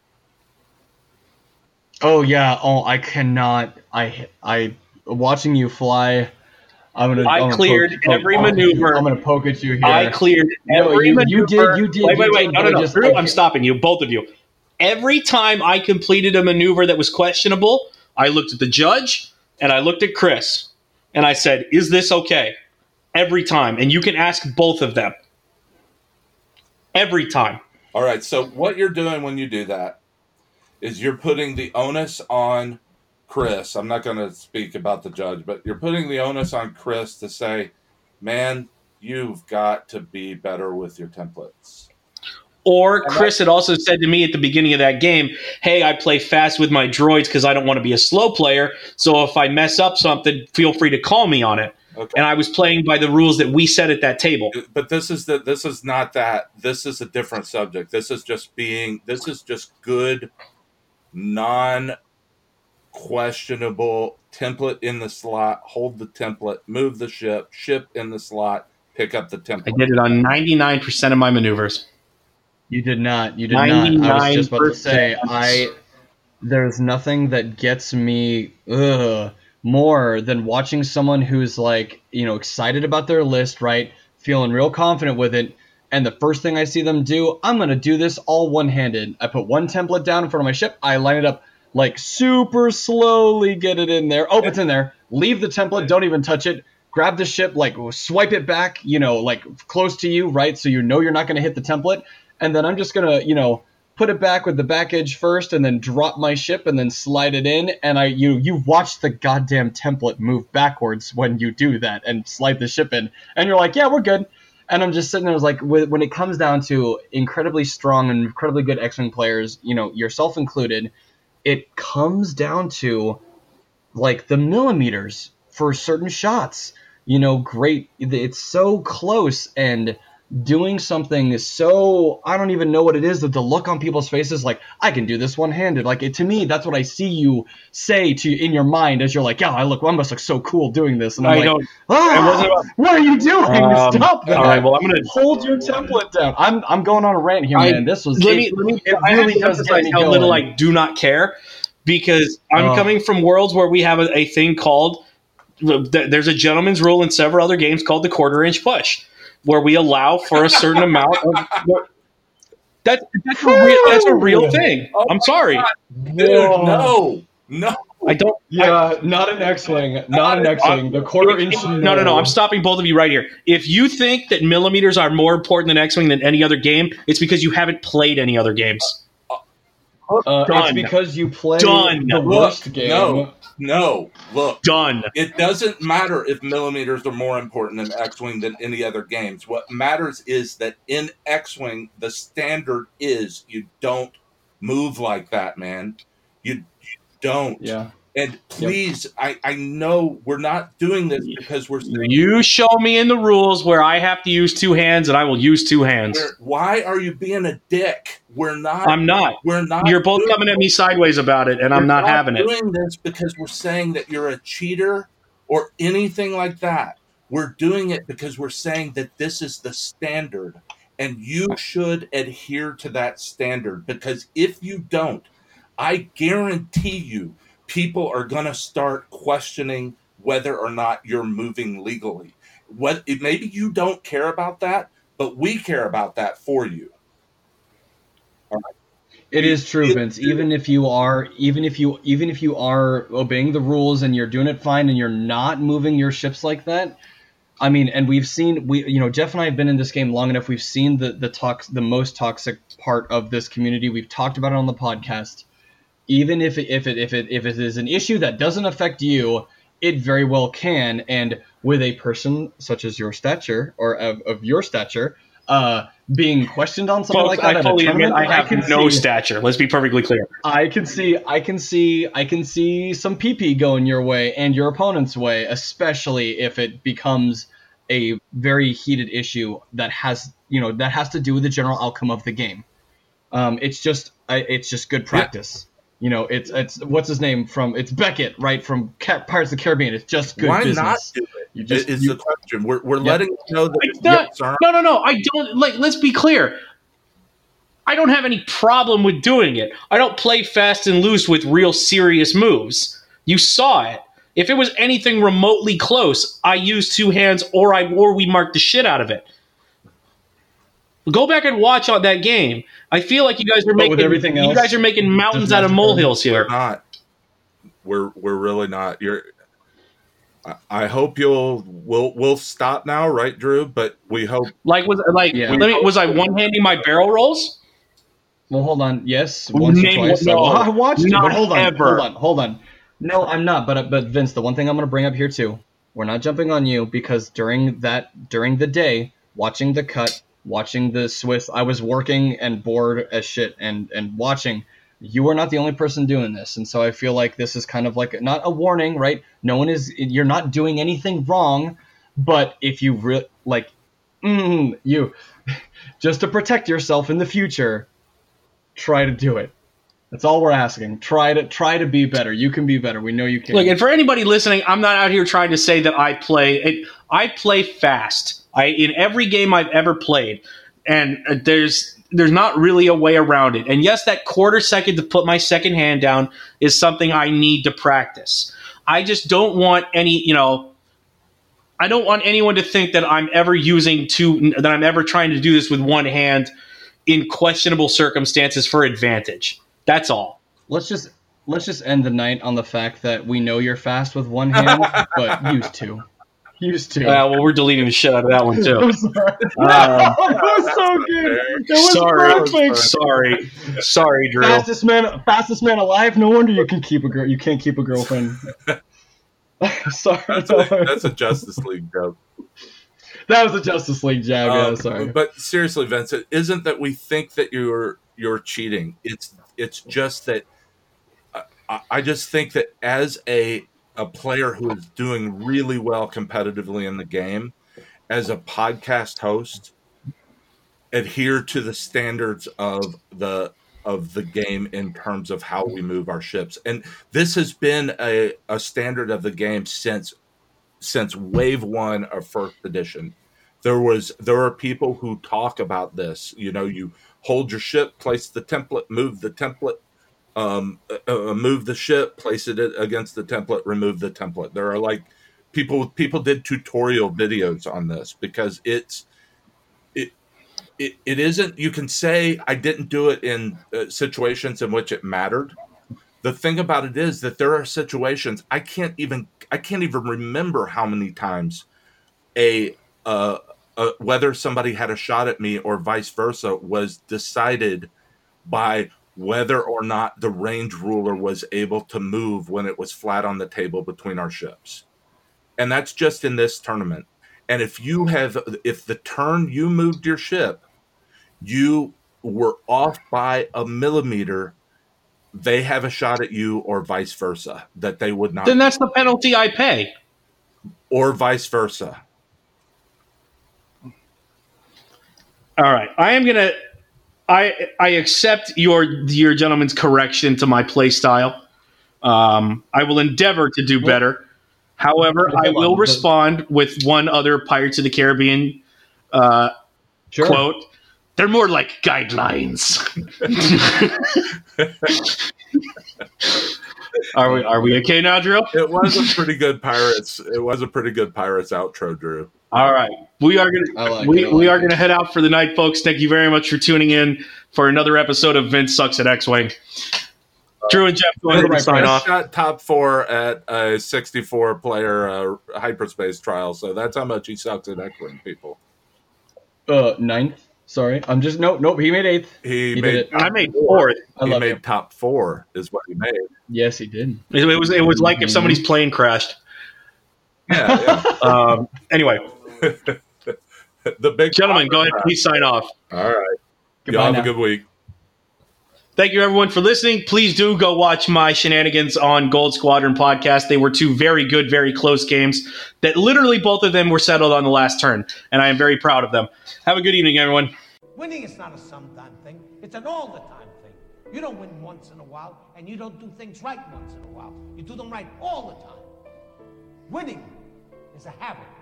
Oh yeah. Oh, I cannot. I I watching you fly. I'm gonna. I I'm gonna cleared poke- poke- every I'm gonna- maneuver. I'm gonna poke at you here. I cleared No, every you- maneuver. you did- you did- Wait, wait, you wait. did, No, but no, I no. just- Drew, I- I'm stopping you, both of you. Every time I completed a maneuver that was questionable, I looked at the judge and I looked at Chris and I said, "Is this okay?" Every time, and you can ask both of them. Every time. All right. So what you're doing when you do that is you're putting the onus on Chris. I'm not going to speak about the judge, but you're putting the onus on Chris to say, "Man, you've got to be better with your templates." Or Chris had also said to me at the beginning of that game, "Hey, I play fast with my droids because I don't want to be a slow player. So if I mess up something, feel free to call me on it." Okay. And I was playing by the rules that we set at that table. But this is the this is not that. This is a different subject. This is just being. This is just good, non questionable template in the slot. Hold the template. Move the ship. Ship in the slot. pick up the template. I did it on ninety-nine percent of my maneuvers. You did not. You did not. I was just about to say, I there's nothing that gets me ugh, more than watching someone who's like, you know, excited about their list, right? Feeling real confident with it. And the first thing I see them do, I'm going to do this all one-handed. I put one template down in front of my ship. I line it up like super slowly, get it in there. Oh, it's in there. Leave the template. Don't even touch it. Grab the ship, like swipe it back, you know, like close to you, right? So you know you're not going to hit the template. And then I'm just going to, you know, put it back with the back edge first and then drop my ship and then slide it in. And I, you, you watch the goddamn template move backwards when you do that and slide the ship in. And you're like, yeah, we're good. And I'm just sitting there, like, when it comes down to incredibly strong and incredibly good X-Wing players, you know, yourself included, it comes down to, like, the millimeters for certain shots. You know, great. It's so close, and doing something is so, I don't even know what it is, that the look on people's faces, like, I can do this one-handed. Like, it, to me, that's what I see you say to in your mind as you're like, yeah, I look, I must look so cool doing this. And I'm I like, don't, ah, about, what are you doing? Um, Stop that. All right, well, I'm going to hold your template down. I'm I'm going on a rant here, I, man. This was, let it, me, let me, it I really have to does get emphasize me how going. little I do not care, because I'm Oh. coming from worlds where we have a, a thing called, there's a gentleman's rule in several other games called the quarter inch push, where we allow for a certain amount of that, that's, a real, that's a real thing. Oh I'm sorry. God. Dude, no, no. I don't. Yeah, I, not an X-Wing. Not an X-Wing. The quarter if, inch. if, no, no, no. I'm stopping both of you right here. If you think that millimeters are more important than X-Wing than any other game, it's because you haven't played any other games. Uh, Done. it's because you play Done. the Look, worst game. No, no. Look, Done. it doesn't matter if millimeters are more important in X-Wing than any other games. What matters is that in X-Wing, the standard is you don't move like that, man. You, you don't. Yeah. And please, yep. I, I know we're not doing this because we're saying, you show me in the rules where I have to use two hands, and I will use two hands. Why are you being a dick? We're not. I'm not. We're not. You're both coming at me sideways about it, and we're I'm not, not having it. We're doing this because we're saying that you're a cheater or anything like that. We're doing it because we're saying that this is the standard, and you should adhere to that standard, because if you don't, I guarantee you, people are going to start questioning whether or not you're moving legally. What, maybe you don't care about that, but we care about that for you. All right. It is true, Vince. Even if you are, even if you, even if you are obeying the rules and you're doing it fine and you're not moving your ships like that, I mean, and we've seen, we, you know, Jeff and I have been in this game long enough. We've seen the the tox, the most toxic part of this community. We've talked about it on the podcast. Even if it, if it if it if it is an issue that doesn't affect you, it very well can. And with a person such as your stature or of, of your stature, uh, being questioned on something Folks, like that, I at a fully admit tournament, I have I can no see, stature. Let's be perfectly clear. I can see, I can see, I can see some pee-pee going your way and your opponent's way, especially if it becomes a very heated issue that has, you know, that has to do with the general outcome of the game. Um, it's just, it's just good practice. Yeah. You know, it's it's what's his name from it's Beckett, right, from Pirates of the Caribbean. It's just good Why business. Why not do it? You just, is you, the question. We're we're yeah. letting you know that it's not, yes, no, no, no. I don't like. Let's be clear. I don't have any problem with doing it. I don't play fast and loose with real serious moves. You saw it. If it was anything remotely close, I use two hands, or I or we mark the shit out of it. Go back and watch on that game. I feel like you guys are making everything you else, guys are making mountains out of molehills here. We're not. We're we're really not. You're. I, I hope you'll we'll we'll stop now, right, Drew? But we hope. Like was like yeah. let me was I one handing my barrel rolls? Well, hold on. Yes, once Name, or twice. no, I, I watched it. But hold on, ever. hold on, hold on. No, I'm not. But but Vince, the one thing I'm going to bring up here too, we're not jumping on you because during that during the day, watching the cut. Watching the Swiss, I was working and bored as shit and, and watching. You are not the only person doing this. And so I feel like this is kind of like not a warning, right? No one is, you're not doing anything wrong. But if you re- like, mm, you, just to protect yourself in the future, try to do it. That's all we're asking. Try to try to be better. You can be better. We know you can. Look, and for anybody listening, I'm not out here trying to say that I play. It, I play fast. I in every game I've ever played, and uh, there's there's not really a way around it. And yes, that quarter second to put my second hand down is something I need to practice. I just don't want any, you know, I don't want anyone to think that I'm ever using two, that I'm ever trying to do this with one hand in questionable circumstances for advantage. That's all. Let's just let's just end the night on the fact that we know you're fast with one hand, but use two. Use two. Uh, well, we're deleting the shit out of that one too. I'm sorry. Um, It was so good. It was sorry, perfect. sorry, sorry, Drew. Fastest man, fastest man alive. No wonder you can keep a girl. You can't keep a girlfriend. Sorry, That's a, that's a Justice League joke. that was a Justice League jab. Um, yeah, sorry. But seriously, Vince, it isn't that we think that you're you're cheating. It's it's just that I, I just think that as a a player who is doing really well competitively in the game, as a podcast host, adhere to the standards of the of the game in terms of how we move our ships. And this has been a, a standard of the game since since wave one of first edition. There was there are people who talk about this. You know, you hold your ship, place the template, move the template, um, uh, move the ship, place it against the template, remove the template. There are like people people did tutorial videos on this because it's it it, it isn't. You can say I didn't do it in uh, situations in which it mattered. The thing about it is that there are situations I can't even I can't even remember how many times a uh, uh, whether somebody had a shot at me or vice versa was decided by whether or not the range ruler was able to move when it was flat on the table between our ships. And that's just in this tournament. And if you have, if the turn you moved your ship, you were off by a millimeter, they have a shot at you or vice versa, that they would not. Then that's the penalty I pay. Or vice versa. All right. I am going to, I I accept your your gentleman's correction to my play style. Um, I will endeavor to do better. However, I will respond with one other Pirates of the Caribbean uh, Sure. quote. They're more like guidelines. Are we are we okay now, Drew? It was a pretty good Pirates. It was a pretty good Pirates outro, Drew. All right, we are gonna I like we, it, I we like are it. gonna head out for the night, folks. Thank you very much for tuning in for another episode of Vince Sucks at X-Wing. Drew and Jeff, go ahead and right, sign Chris. off. Got top four at a sixty-four player uh, hyperspace trial, so that's how much he sucks at X-Wing, people. Uh, ninth. Sorry, I'm just nope, nope. He made eighth. He, He made did it. I made fourth. I he love made you. top four is what he made. Yes, he did. It was it was like if somebody's plane crashed. Yeah, Um, anyway, yeah. The big gentlemen, go ahead, please sign off. All right. Goodbye Y'all have now. a good week. Thank you, everyone, for listening. Please do go watch my shenanigans on Gold Squadron podcast. They were two very good, very close games that literally both of them were settled on the last turn, and I am very proud of them. Have a good evening, everyone. Winning is not a sometime thing. It's an all-the-time thing. You don't win once in a while, and you don't do things right once in a while. You do them right all the time. Winning is a habit.